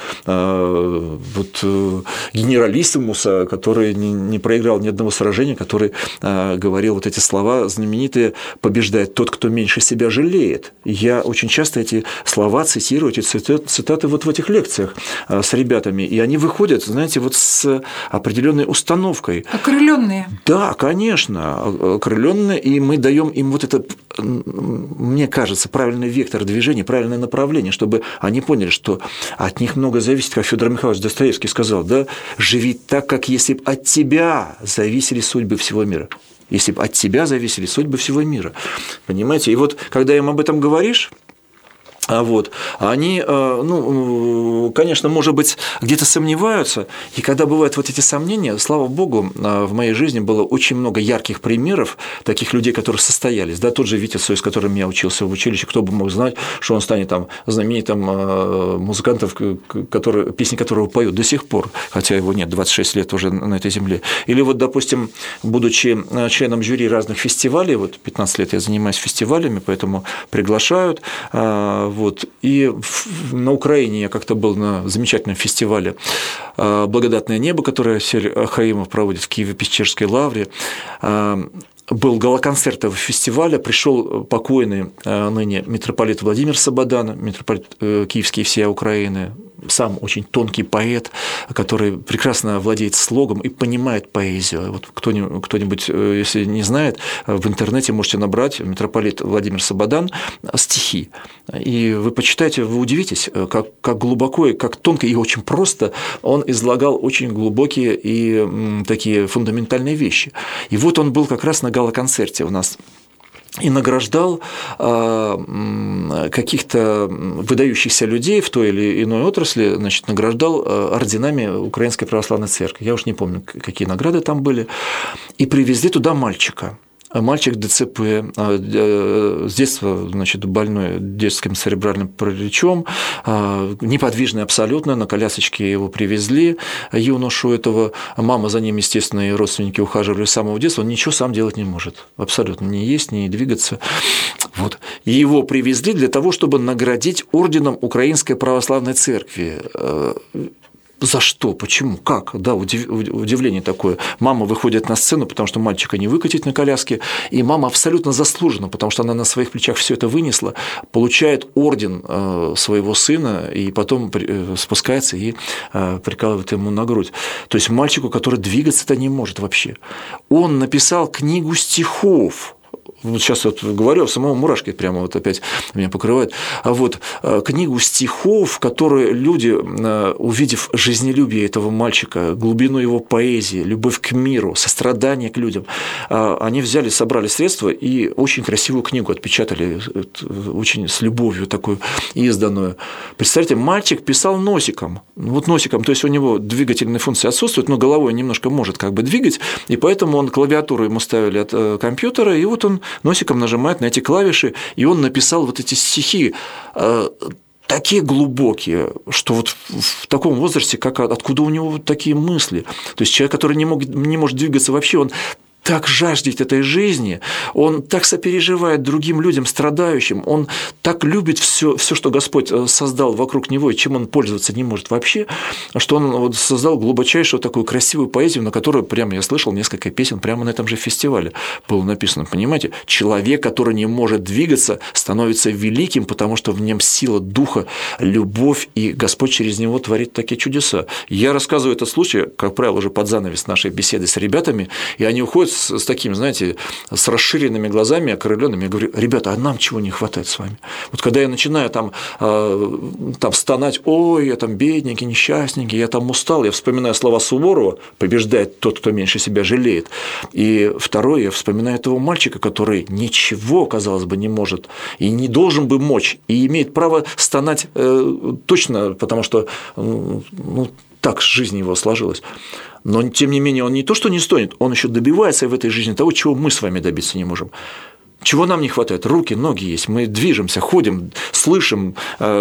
вот генералиссимуса, который не проиграл ни одного сражения, который говорил вот эти слова знаменитые: побеждает тот, кто меньше себя жалеет. Я очень часто эти слова цитирую, эти цитаты вот в этих лекциях с ребятами, и они выходят, знаете, вот с определенной установкой. Окрыленные. Да, конечно, окрыленные, и мы даем им вот это, мне кажется, правильный вектор движения, правильное направление, чтобы они поняли, что от них много зависит, как Федор Михайлович Достоевский сказал, да, живи так, как если бы от тебя зависели судьбы всего мира. Если бы от тебя зависели судьбы всего мира. Понимаете? И вот когда им об этом говоришь, Вот. Они, ну, конечно, может быть, где-то сомневаются, и когда бывают вот эти сомнения, слава богу, в моей жизни было очень много ярких примеров таких людей, которые состоялись. Да, тот же Витя Цой, с которым я учился в училище, кто бы мог знать, что он станет там знаменитым музыкантом, который, песни которого поют до сих пор, хотя его нет, двадцать шесть лет уже на этой земле. Или вот, допустим, будучи членом жюри разных фестивалей, вот пятнадцать лет я занимаюсь фестивалями, поэтому приглашают. Вот. И на Украине я как-то был на замечательном фестивале «Благодатное небо», который Сель Хаимов проводит в Киево-Печерской лавре. Был гала-концерт этого фестиваля, пришел покойный ныне митрополит Владимир Сабадан, митрополит Киевский и всея Украины, сам очень тонкий поэт, который прекрасно владеет слогом и понимает поэзию. Вот кто-нибудь, если не знает, в интернете можете набрать митрополит Владимир Сабадан стихи, и вы почитаете, вы удивитесь, как, как глубоко и как тонко и очень просто он излагал очень глубокие и такие фундаментальные вещи. И вот он был как раз на гала-концерте у нас и награждал каких-то выдающихся людей в той или иной отрасли, значит, награждал орденами Украинской Православной Церкви. Я уж не помню, какие награды там были. И привезли туда мальчика. Мальчик ДЦП, с детства, значит, больной детским церебральным параличом, неподвижный абсолютно, на колясочке его привезли, юношу этого, мама за ним, естественно, и родственники ухаживали с самого детства, он ничего сам делать не может, абсолютно, не есть, не двигаться. Вот. И его привезли для того, чтобы наградить орденом Украинской Православной Церкви. За что? Почему? Как? Да, удивление такое. Мама выходит на сцену, потому что мальчика не выкатить на коляске, и мама абсолютно заслуженно, потому что она на своих плечах все это вынесла, получает орден своего сына, и потом спускается и прикалывает ему на грудь. То есть мальчику, который двигаться-то не может вообще. Он написал книгу стихов. Вот сейчас вот говорю, а самого мурашки прямо вот опять меня покрывают. А вот книгу стихов, которые люди, увидев жизнелюбие этого мальчика, глубину его поэзии, любовь к миру, сострадание к людям, они взяли, собрали средства и очень красивую книгу отпечатали, очень с любовью такую изданную. Представьте, мальчик писал носиком. Вот носиком, то есть у него двигательные функции отсутствуют, но головой немножко может как бы двигать, и поэтому он клавиатуру ему ставили от компьютера, и вот он носиком нажимает на эти клавиши, и он написал вот эти стихи, такие глубокие, что вот в таком возрасте, как откуда у него такие мысли? То есть человек, который не, мог, не может двигаться вообще, он так жаждет этой жизни, он так сопереживает другим людям, страдающим, он так любит все, все, что Господь создал вокруг него, и чем он пользоваться не может вообще, что он создал глубочайшую такую красивую поэзию, на которую прямо я слышал несколько песен прямо на этом же фестивале было написано. Понимаете, человек, который не может двигаться, становится великим, потому что в нем сила духа, любовь, и Господь через него творит такие чудеса. Я рассказываю этот случай, как правило, уже под занавес нашей беседы с ребятами, и они уходят с такими, знаете, с расширенными глазами, окрыленными. Я говорю: ребята, а нам чего не хватает с вами? Вот когда я начинаю там, там стонать: ой, я там бедненький, несчастненький, я там устал, я вспоминаю слова Суворова: побеждает тот, кто меньше себя жалеет. И второе, я вспоминаю этого мальчика, который ничего, казалось бы, не может и не должен бы мочь, и имеет право стонать точно, потому что, ну, так жизнь его сложилась. Но, тем не менее, он не то, что не стонет, он еще добивается в этой жизни того, чего мы с вами добиться не можем. Чего нам не хватает? Руки, ноги есть, мы движемся, ходим, слышим,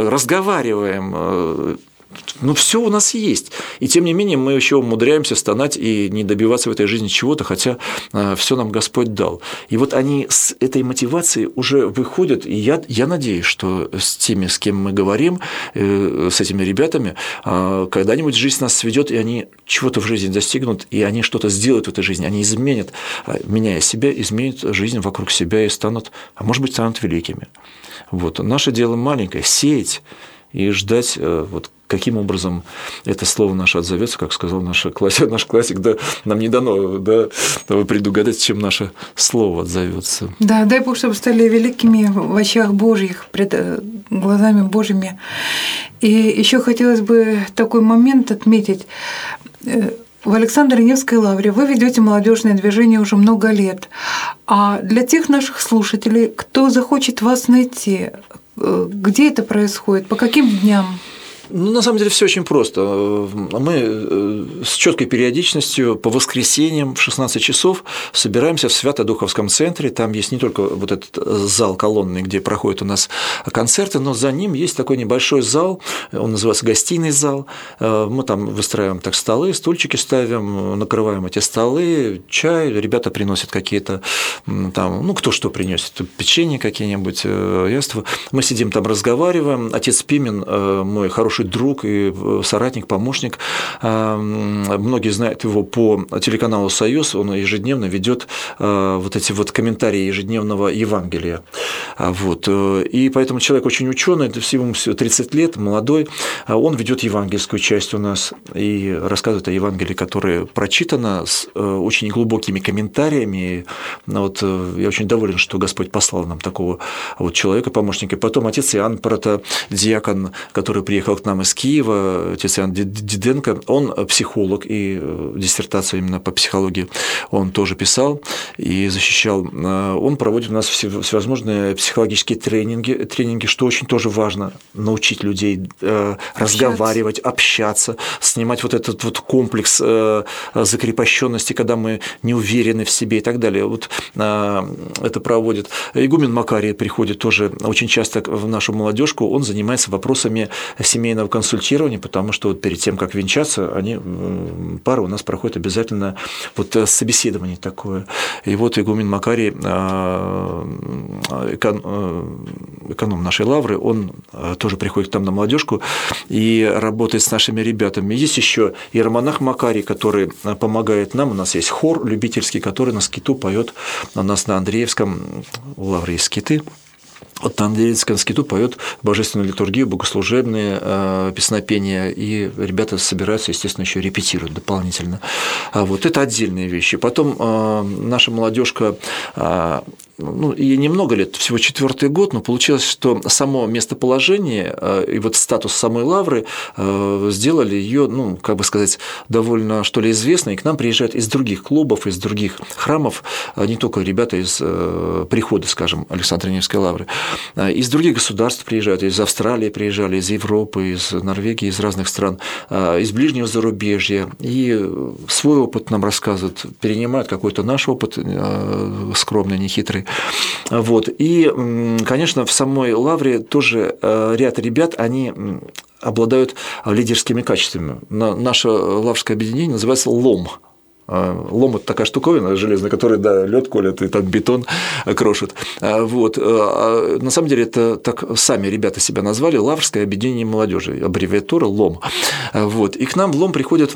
разговариваем. Ну, все у нас есть. И тем не менее, мы еще умудряемся стонать и не добиваться в этой жизни чего-то, хотя все нам Господь дал. И вот они с этой мотивацией уже выходят, и я, я надеюсь, что с теми, с кем мы говорим, с этими ребятами, когда-нибудь жизнь нас сведет, и они чего-то в жизни достигнут, и они что-то сделают в этой жизни, они изменят, меняя себя, изменят жизнь вокруг себя и станут, а может быть, станут великими. Вот. Наше дело маленькое – сеять и ждать, вот, каким образом это слово наше отзовется, как сказал наш классик, наш классик, да, нам не дано, да, предугадать, чем наше слово отзовется. Да, дай Бог, чтобы стали великими в очах Божьих, пред глазами Божьими. И еще хотелось бы такой момент отметить. В Александре Невской лавре вы ведете молодежное движение уже много лет. А для тех наших слушателей, кто захочет вас найти, Где это происходит? По каким дням? Ну, на самом деле все очень просто. Мы с четкой периодичностью по воскресеньям в шестнадцать часов собираемся в Свято-Духовском центре. Там есть не только вот этот зал колонный, где проходят у нас концерты, но за ним есть такой небольшой зал, он называется гостиный зал. Мы там выстраиваем так столы, стульчики ставим, накрываем эти столы, чай, ребята приносят какие-то там, ну, кто что принесет, печенье какие-нибудь, яства. Мы сидим там, разговариваем. Отец Пимен, мой хороший друг и соратник, помощник. Многие знают его по телеканалу «Союз», он ежедневно ведет вот эти вот комментарии ежедневного Евангелия. Вот. И поэтому человек очень ученый, всего тридцать лет, молодой, он ведет евангельскую часть у нас и рассказывает о Евангелии, которое прочитано с очень глубокими комментариями. Вот я очень доволен, что Господь послал нам такого вот человека, помощника. И потом отец Иоанн протодиакон, который приехал к нам из Киева, отец Иоанн Диденко, он психолог, и диссертацию именно по психологии он тоже писал и защищал. Он проводит у нас всевозможные психологические тренинги, тренинги, что очень тоже важно, научить людей общаться. разговаривать, общаться, снимать вот этот вот комплекс закрепощенности, когда мы не уверены в себе и так далее. Вот это проводит. Игумен Макарий приходит тоже очень часто в нашу молодежку, он занимается вопросами семейного консультирования, потому что вот перед тем, как венчаться, они, пара у нас проходит обязательно вот собеседование такое. И вот игумен Макарий, эконом нашей лавры, он тоже приходит к нам на молодежку и работает с нашими ребятами. Есть еще иеромонах Макарий, который помогает нам. У нас есть хор любительский, который на скиту поет у нас на Андреевском, у лавры есть скиты. Вот на Андреевском скиту поет божественную литургию, богослужебные э, песнопения, и ребята собираются, естественно, еще репетируют дополнительно. А вот это отдельные вещи. Потом э, наша молодежка, э, ну, ей немного лет, всего четвертый год, но получилось, что само местоположение э, и вот статус самой лавры э, сделали ее, ну, как бы сказать, довольно, что ли, известной. И к нам приезжают из других клубов, из других храмов, не только ребята из э, прихода, скажем, Александра Невской лавры. Из других государств приезжают, из Австралии приезжали, из Европы, из Норвегии, из разных стран, из ближнего зарубежья. И свой опыт нам рассказывают, перенимают какой-то наш опыт, скромный, нехитрый. Вот. И, конечно, в самой лавре тоже ряд ребят, они обладают лидерскими качествами. Наше лаврское объединение называется «Лом». Лом – это такая штуковина железная, которая, да, лед колет и там бетон крошит. Вот. На самом деле это так сами ребята себя назвали – Лаврское объединение молодежи, аббревиатура «Лом». Вот. И к нам в Лом приходят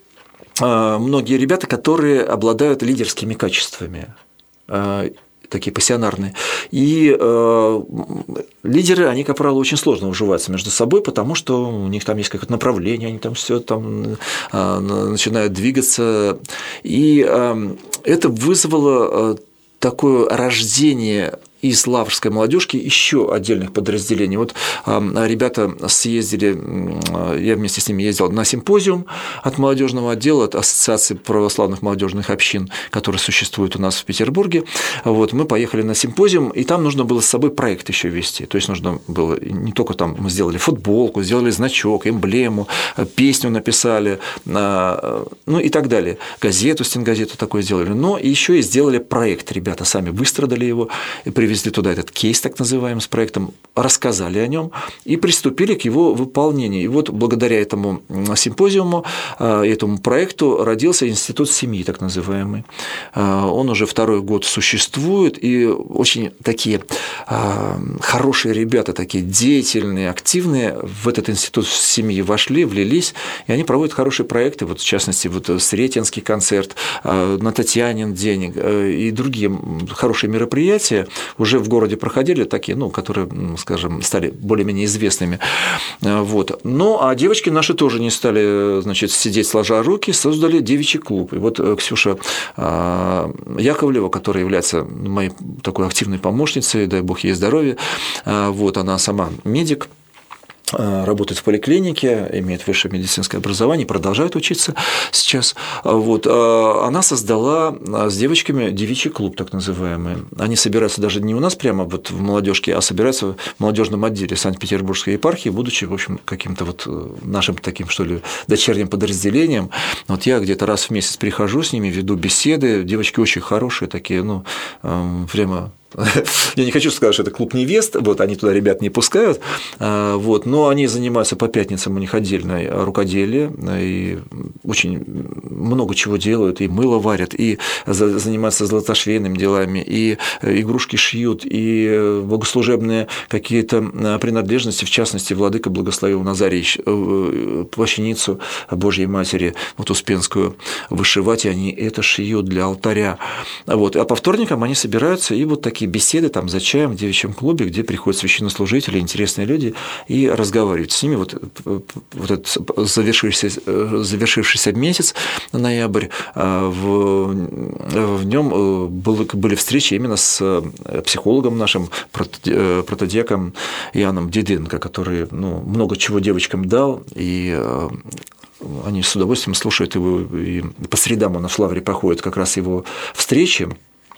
многие ребята, которые обладают лидерскими качествами, такие пассионарные. И э, лидеры, они, как правило, очень сложно уживаются между собой, потому что у них там есть какое-то направление, они там все там э, начинают двигаться. И э, это вызвало э, такое рождение из лаврской молодежки еще отдельных подразделений. Вот ребята съездили, я вместе с ними ездил на симпозиум от молодежного отдела, от Ассоциации православных молодежных общин, которые существуют у нас в Петербурге. Вот, мы поехали на симпозиум, и там нужно было с собой проект еще вести. То есть нужно было не только там мы сделали футболку, сделали значок, эмблему, песню написали, ну и так далее. Газету, стенгазету такое сделали. Но еще и сделали проект. Ребята сами выстрадали его и привезли туда этот кейс, так называемый, с проектом, рассказали о нем и приступили к его выполнению. И вот благодаря этому симпозиуму, этому проекту родился институт семьи, так называемый. Он уже второй год существует, и очень такие хорошие ребята, такие деятельные, активные в этот институт семьи вошли, влились, и они проводят хорошие проекты, вот в частности, вот Сретенский концерт, на Татьянин день и другие хорошие мероприятия уже в городе проходили такие, ну, которые, скажем, стали более-менее известными. Вот. Ну, а девочки наши тоже не стали, значит, сидеть сложа руки, создали девичий клуб. И вот Ксюша Яковлева, которая является моей такой активной помощницей, дай бог ей здоровья, вот, она сама медик, работает в поликлинике, имеет высшее медицинское образование, продолжает учиться сейчас. Вот. Она создала с девочками девичий клуб, так называемый. Они собираются даже не у нас прямо вот в молодежке, а собираются в молодежном отделе Санкт-Петербургской епархии, будучи, в общем, каким-то вот нашим таким, что ли, дочерним подразделением. Вот я где-то раз в месяц прихожу с ними, веду беседы. Девочки очень хорошие такие, ну, прямо. Я не хочу сказать, что это клуб невест, вот, они туда ребят не пускают, вот, но они занимаются по пятницам, у них отдельное рукоделие, и очень много чего делают, и мыло варят, и занимаются золотошвейными делами, и игрушки шьют, и богослужебные какие-то принадлежности, в частности, владыка благословил Назарий плащаницу Божьей Матери, вот Успенскую, вышивать, и они это шьют для алтаря. Вот. А по вторникам они собираются, и вот такие беседы там за чаем в девичьем клубе, где приходят священнослужители, интересные люди, и разговаривают с ними. Вот, вот этот завершившийся, завершившийся месяц, ноябрь, в, в нем были встречи именно с психологом нашим, протодиаком Иоанном Диденко, который, ну, много чего девочкам дал, и они с удовольствием слушают его, и по средам у нас в Лавре проходят как раз его встречи.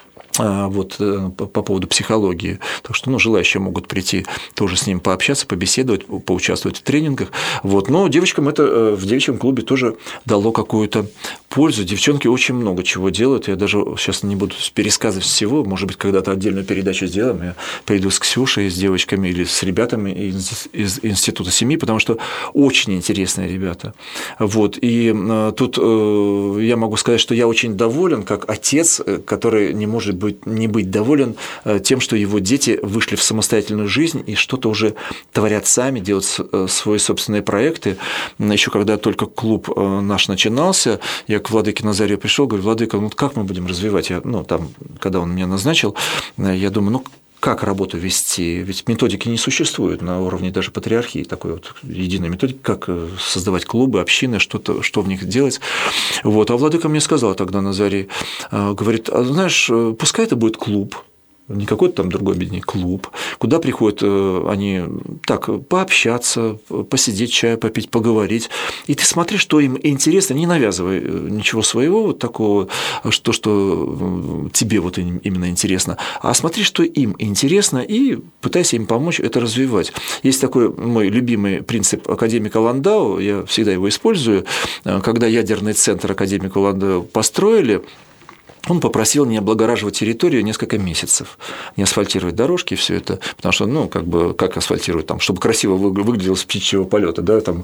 Вот, по поводу психологии. Так что, ну, желающие могут прийти тоже с ним пообщаться, побеседовать, поучаствовать в тренингах. Вот. Но девочкам это в девичьем клубе тоже дало какую-то пользу. Девчонки очень много чего делают. Я даже сейчас не буду пересказывать всего. Может быть, когда-то отдельную передачу сделаем. Я приду с Ксюшей, с девочками или с ребятами из, из Института семьи, потому что очень интересные ребята. Вот. И тут я могу сказать, что я очень доволен, как отец, который не может быть не быть доволен тем, что его дети вышли в самостоятельную жизнь и что-то уже творят сами, делают свои собственные проекты. Еще когда только клуб наш начинался, я к владыке Назарию пришел, говорю: владыка, ну как мы будем развивать? Я, ну, там, когда он меня назначил, я думаю, ну, как работу вести? Ведь методики не существует на уровне даже патриархии, такой вот единой методики, как создавать клубы, общины, что-то, что в них делать. Вот. А владыка мне сказал тогда, Назарий, говорит: а знаешь, пускай это будет клуб, не какой-то там другой бедный клуб, куда приходят они так пообщаться, посидеть, чай попить, поговорить. И ты смотри, что им интересно, не навязывай ничего своего вот такого, что, что тебе вот именно интересно, а смотри, что им интересно, и пытайся им помочь это развивать. Есть такой мой любимый принцип академика Ландау, я всегда его использую, когда ядерный центр академика Ландау построили, он попросил не облагораживать территорию несколько месяцев, не асфальтировать дорожки и все это, потому что, ну, как бы, как асфальтировать, там, чтобы красиво выглядело с птичьего полета, да, там,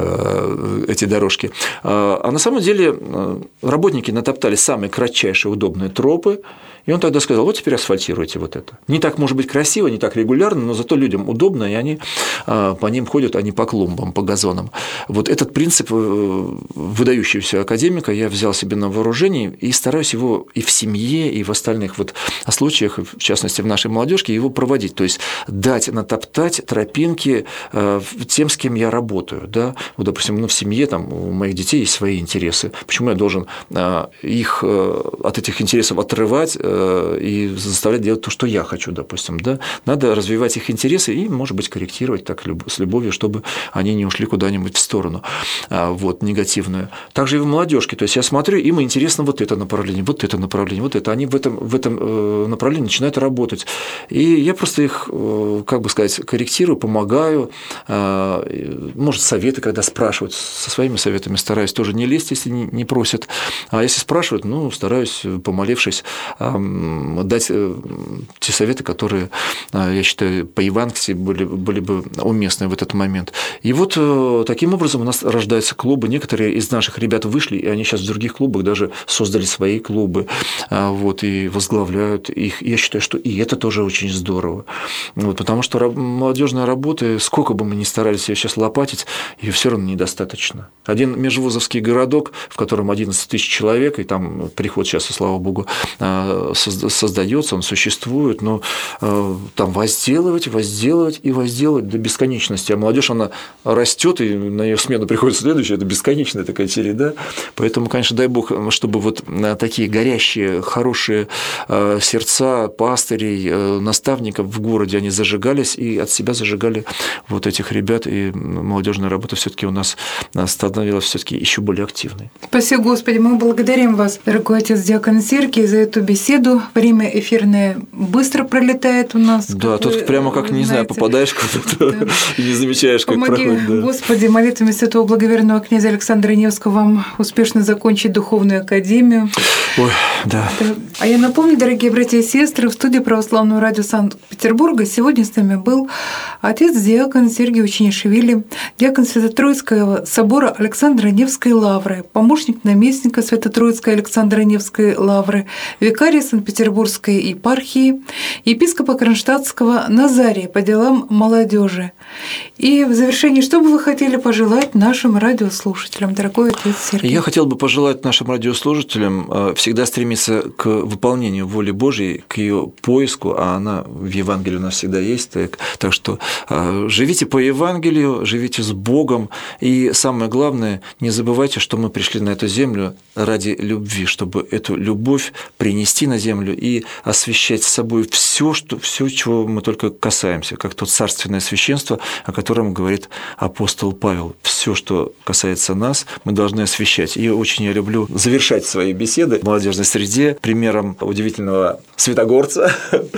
э, эти дорожки. А на самом деле работники натоптали самые кратчайшие удобные тропы, и он тогда сказал: вот теперь асфальтируйте вот это. Не так, может быть, красиво, не так регулярно, но зато людям удобно, и они по ним ходят, а не по клумбам, по газонам. Вот этот принцип выдающегося академика я взял себе на вооружение и стараюсь его и в семье, и в остальных вот случаях, в частности, в нашей молодежке, его проводить. То есть дать натоптать тропинки тем, с кем я работаю. Да? Вот, допустим, ну, в семье там, у моих детей есть свои интересы. Почему я должен их от этих интересов отрывать и заставлять делать то, что я хочу, допустим, да? Надо развивать их интересы и, может быть, корректировать так с любовью, чтобы они не ушли куда-нибудь в сторону вот, негативную. Также и в молодежке. То есть я смотрю, им интересно вот это направление, вот это направление, вот это. Они в этом, в этом направлении начинают работать. И я просто их, как бы сказать, корректирую, помогаю. Может, советы, когда спрашивают, со своими советами стараюсь тоже не лезть, если не просят. А если спрашивают, ну, стараюсь, помолившись, дать те советы, которые, я считаю, по Евангелию были, были бы уместны в этот момент. И вот таким образом у нас рождаются клубы. Некоторые из наших ребят вышли, и они сейчас в других клубах даже создали свои клубы, вот, и возглавляют их. Я считаю, что и это тоже очень здорово. Вот, потому что молодежная работа, сколько бы мы ни старались ее сейчас лопатить, ее все равно недостаточно. Один межвузовский городок, в котором одиннадцать тысяч человек, и там приход сейчас, слава богу, создается, он существует, но там возделывать, возделывать и возделывать до бесконечности. А молодежь, она растет, и на ее смену приходит следующая, это бесконечная такая череда. Поэтому, конечно, дай бог, чтобы вот такие горячие горящие, хорошие сердца пастырей, наставников в городе, они зажигались и от себя зажигали вот этих ребят, и молодежная работа все-таки у нас становилась все-таки еще более активной. Спасибо, Господи, мы благодарим вас, дорогой отец диакон Сергий, за эту беседу. Время эфирное быстро пролетает у нас. Да, тут вы, прямо как, не знаете, знаю, попадаешь куда-то да. и не замечаешь, как Помоги, проходит. Да. Господи, молитвами святого благоверного князя Александра Невского вам успешно закончить духовную академию. Ой, да. да. А я напомню, дорогие братья и сестры, в студии Православного радио Санкт-Петербурга сегодня с нами был отец-диакон Сергий Учинишвили, диакон Свято-Троицкого собора Александра Невской лавры, помощник наместника Свято-Троицкой Александра Невской лавры, викарий Санкт-Петербургской епархии, епископа Кронштадтского Назария по делам молодежи. И в завершении, что бы вы хотели пожелать нашим радиослушателям, дорогой отец Сергий? Я хотел бы пожелать нашим радиослушателям всегда стремиться к выполнению воли Божьей, к ее поиску, а она в Евангелии у нас всегда есть. Так, так что живите по Евангелию, живите с Богом, и самое главное, не забывайте, что мы пришли на эту землю ради любви, чтобы эту любовь принести на землю и освящать с собой все, что, все, чего мы только касаемся, как то царственное священство, о котором говорит апостол Павел. Все, что касается нас, мы должны освящать. И очень я люблю завершать свои беседы в молодежной среде примером удивительного святогорца,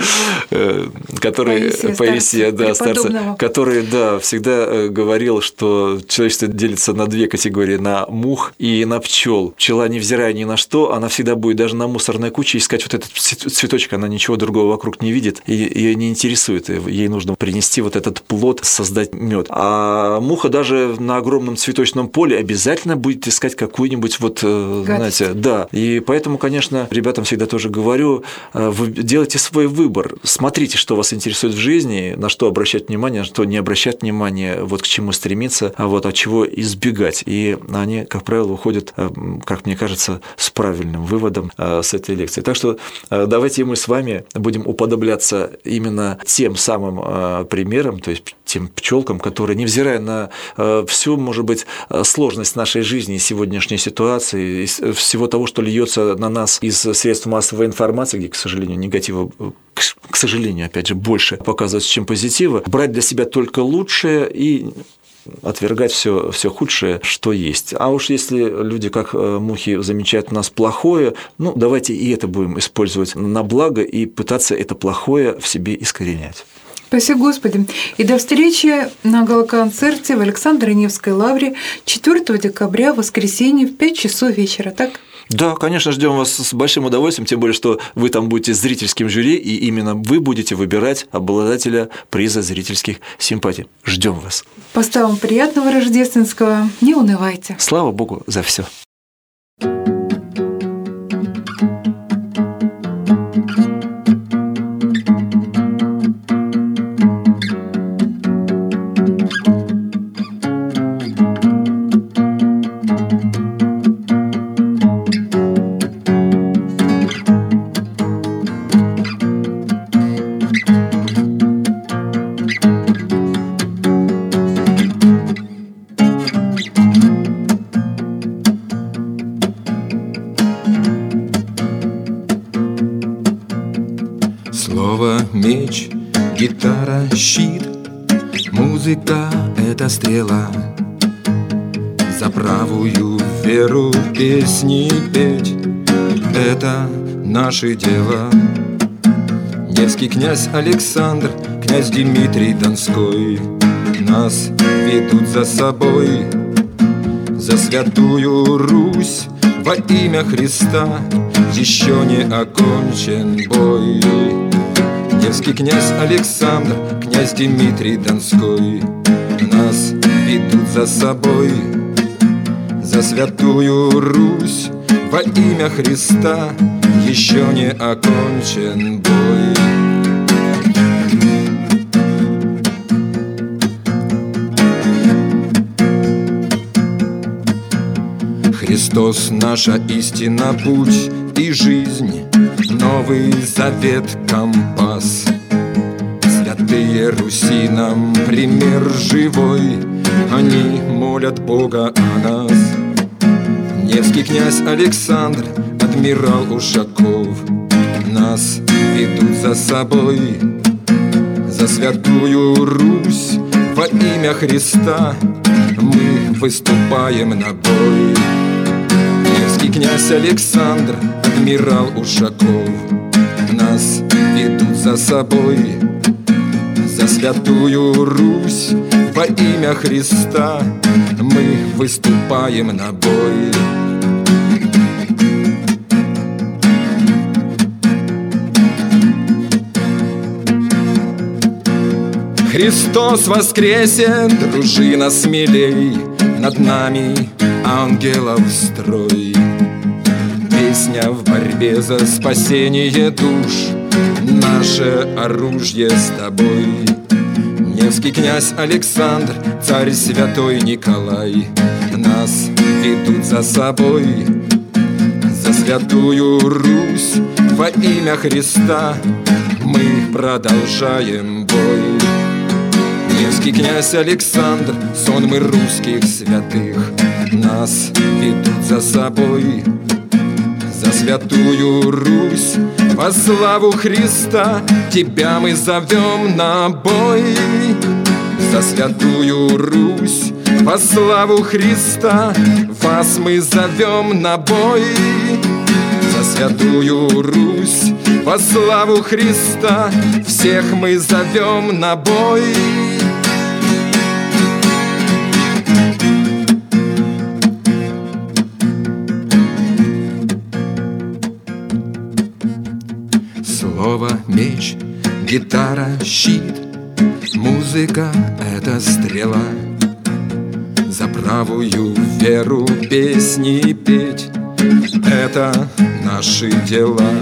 который Паисия, да, старца, который, да, всегда говорил, что человечество делится на две категории: на мух и на пчел. Пчела, невзирая ни на что, она всегда будет даже на мусорной куче искать вот этот цветочек, она ничего другого вокруг не видит, и ее не интересует, ей нужно принести вот этот плод, создать мед. А муха даже на огромном цветочном поле обязательно будет искать какую-нибудь вот, гадость. Знаете, да. И поэтому, конечно, ребятам всегда тоже говорю, вы делайте свой выбор, смотрите, что вас интересует в жизни, на что обращать внимание, на что не обращать внимания, вот к чему стремиться, а вот от чего избегать. И они, как правило, уходят, как мне кажется, с правильным выводом с этой лекции. Так что давайте мы с вами будем уподобляться именно тем самым примерам, то есть тем пчелкам, которые, невзирая на всю, может быть, сложность нашей жизни, сегодняшней ситуации, всего того, что льется на нас из средств массовой информации, где, к сожалению, негатива, к сожалению, опять же, больше показывается, чем позитива, брать для себя только лучшее и отвергать все, все худшее, что есть. А уж если люди, как мухи, замечают у нас плохое, ну, давайте и это будем использовать на благо и пытаться это плохое в себе искоренять. Спасибо, Господи. И до встречи на гала-концерте в Александро-Невской лавре четвёртого декабря, воскресенье, в пять часов вечера, так? Да, конечно, ждем вас с большим удовольствием, тем более, что вы там будете зрительским жюри, и именно вы будете выбирать обладателя приза зрительских симпатий. Ждем вас. Поставим приятного рождественского, не унывайте. Слава Богу за все. Меч, гитара, щит, музыка — это стрела. За правую веру песни петь — это наше дело. Невский князь Александр, князь Дмитрий Донской нас ведут за собой. За святую Русь во имя Христа еще не окончен бой. Невский князь Александр, князь Дмитрий Донской нас ведут за собой. За святую Русь во имя Христа еще не окончен бой. Христос — наша истина, путь и жизнь, Новый Завет — компас. Святые Руси нам пример живой, они молят Бога о нас. Невский князь Александр от адмирал Ушаков. Нас ведут за собой, за святую Русь. Во имя Христа мы выступаем на бой. Невский князь Александр, адмирал Ушаков. Нас ведут за собой, за святую Русь. Во имя Христа мы выступаем на бой. Христос воскресе, дружина смелей, над нами ангелов строй. Песня в борьбе за спасение душ, наше оружие с тобой. Невский князь Александр, царь святой Николай, нас ведут за собой, за святую Русь. Во имя Христа мы продолжаем бой. Невский князь Александр, сонмы русских святых, нас ведут за собой, за святую Русь. Во славу Христа тебя мы зовем на бой. За святую Русь, во славу Христа вас мы зовем на бой. За святую Русь, во славу Христа всех мы зовем на бой. Слово, меч, гитара, щит, музыка — это стрела. За правую веру песни петь — это наши дела.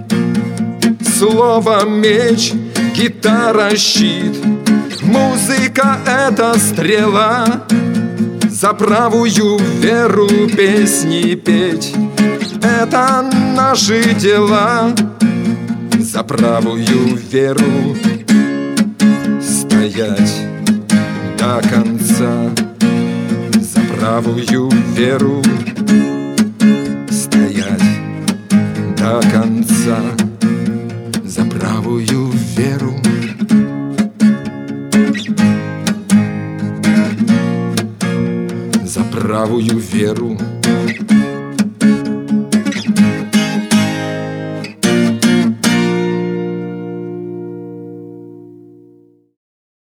Слово, меч, гитара, щит, музыка — это стрела. За правую веру песни петь — это наши дела. За правую веру стоять до конца. За правую веру стоять до конца. За правую веру. За правую веру.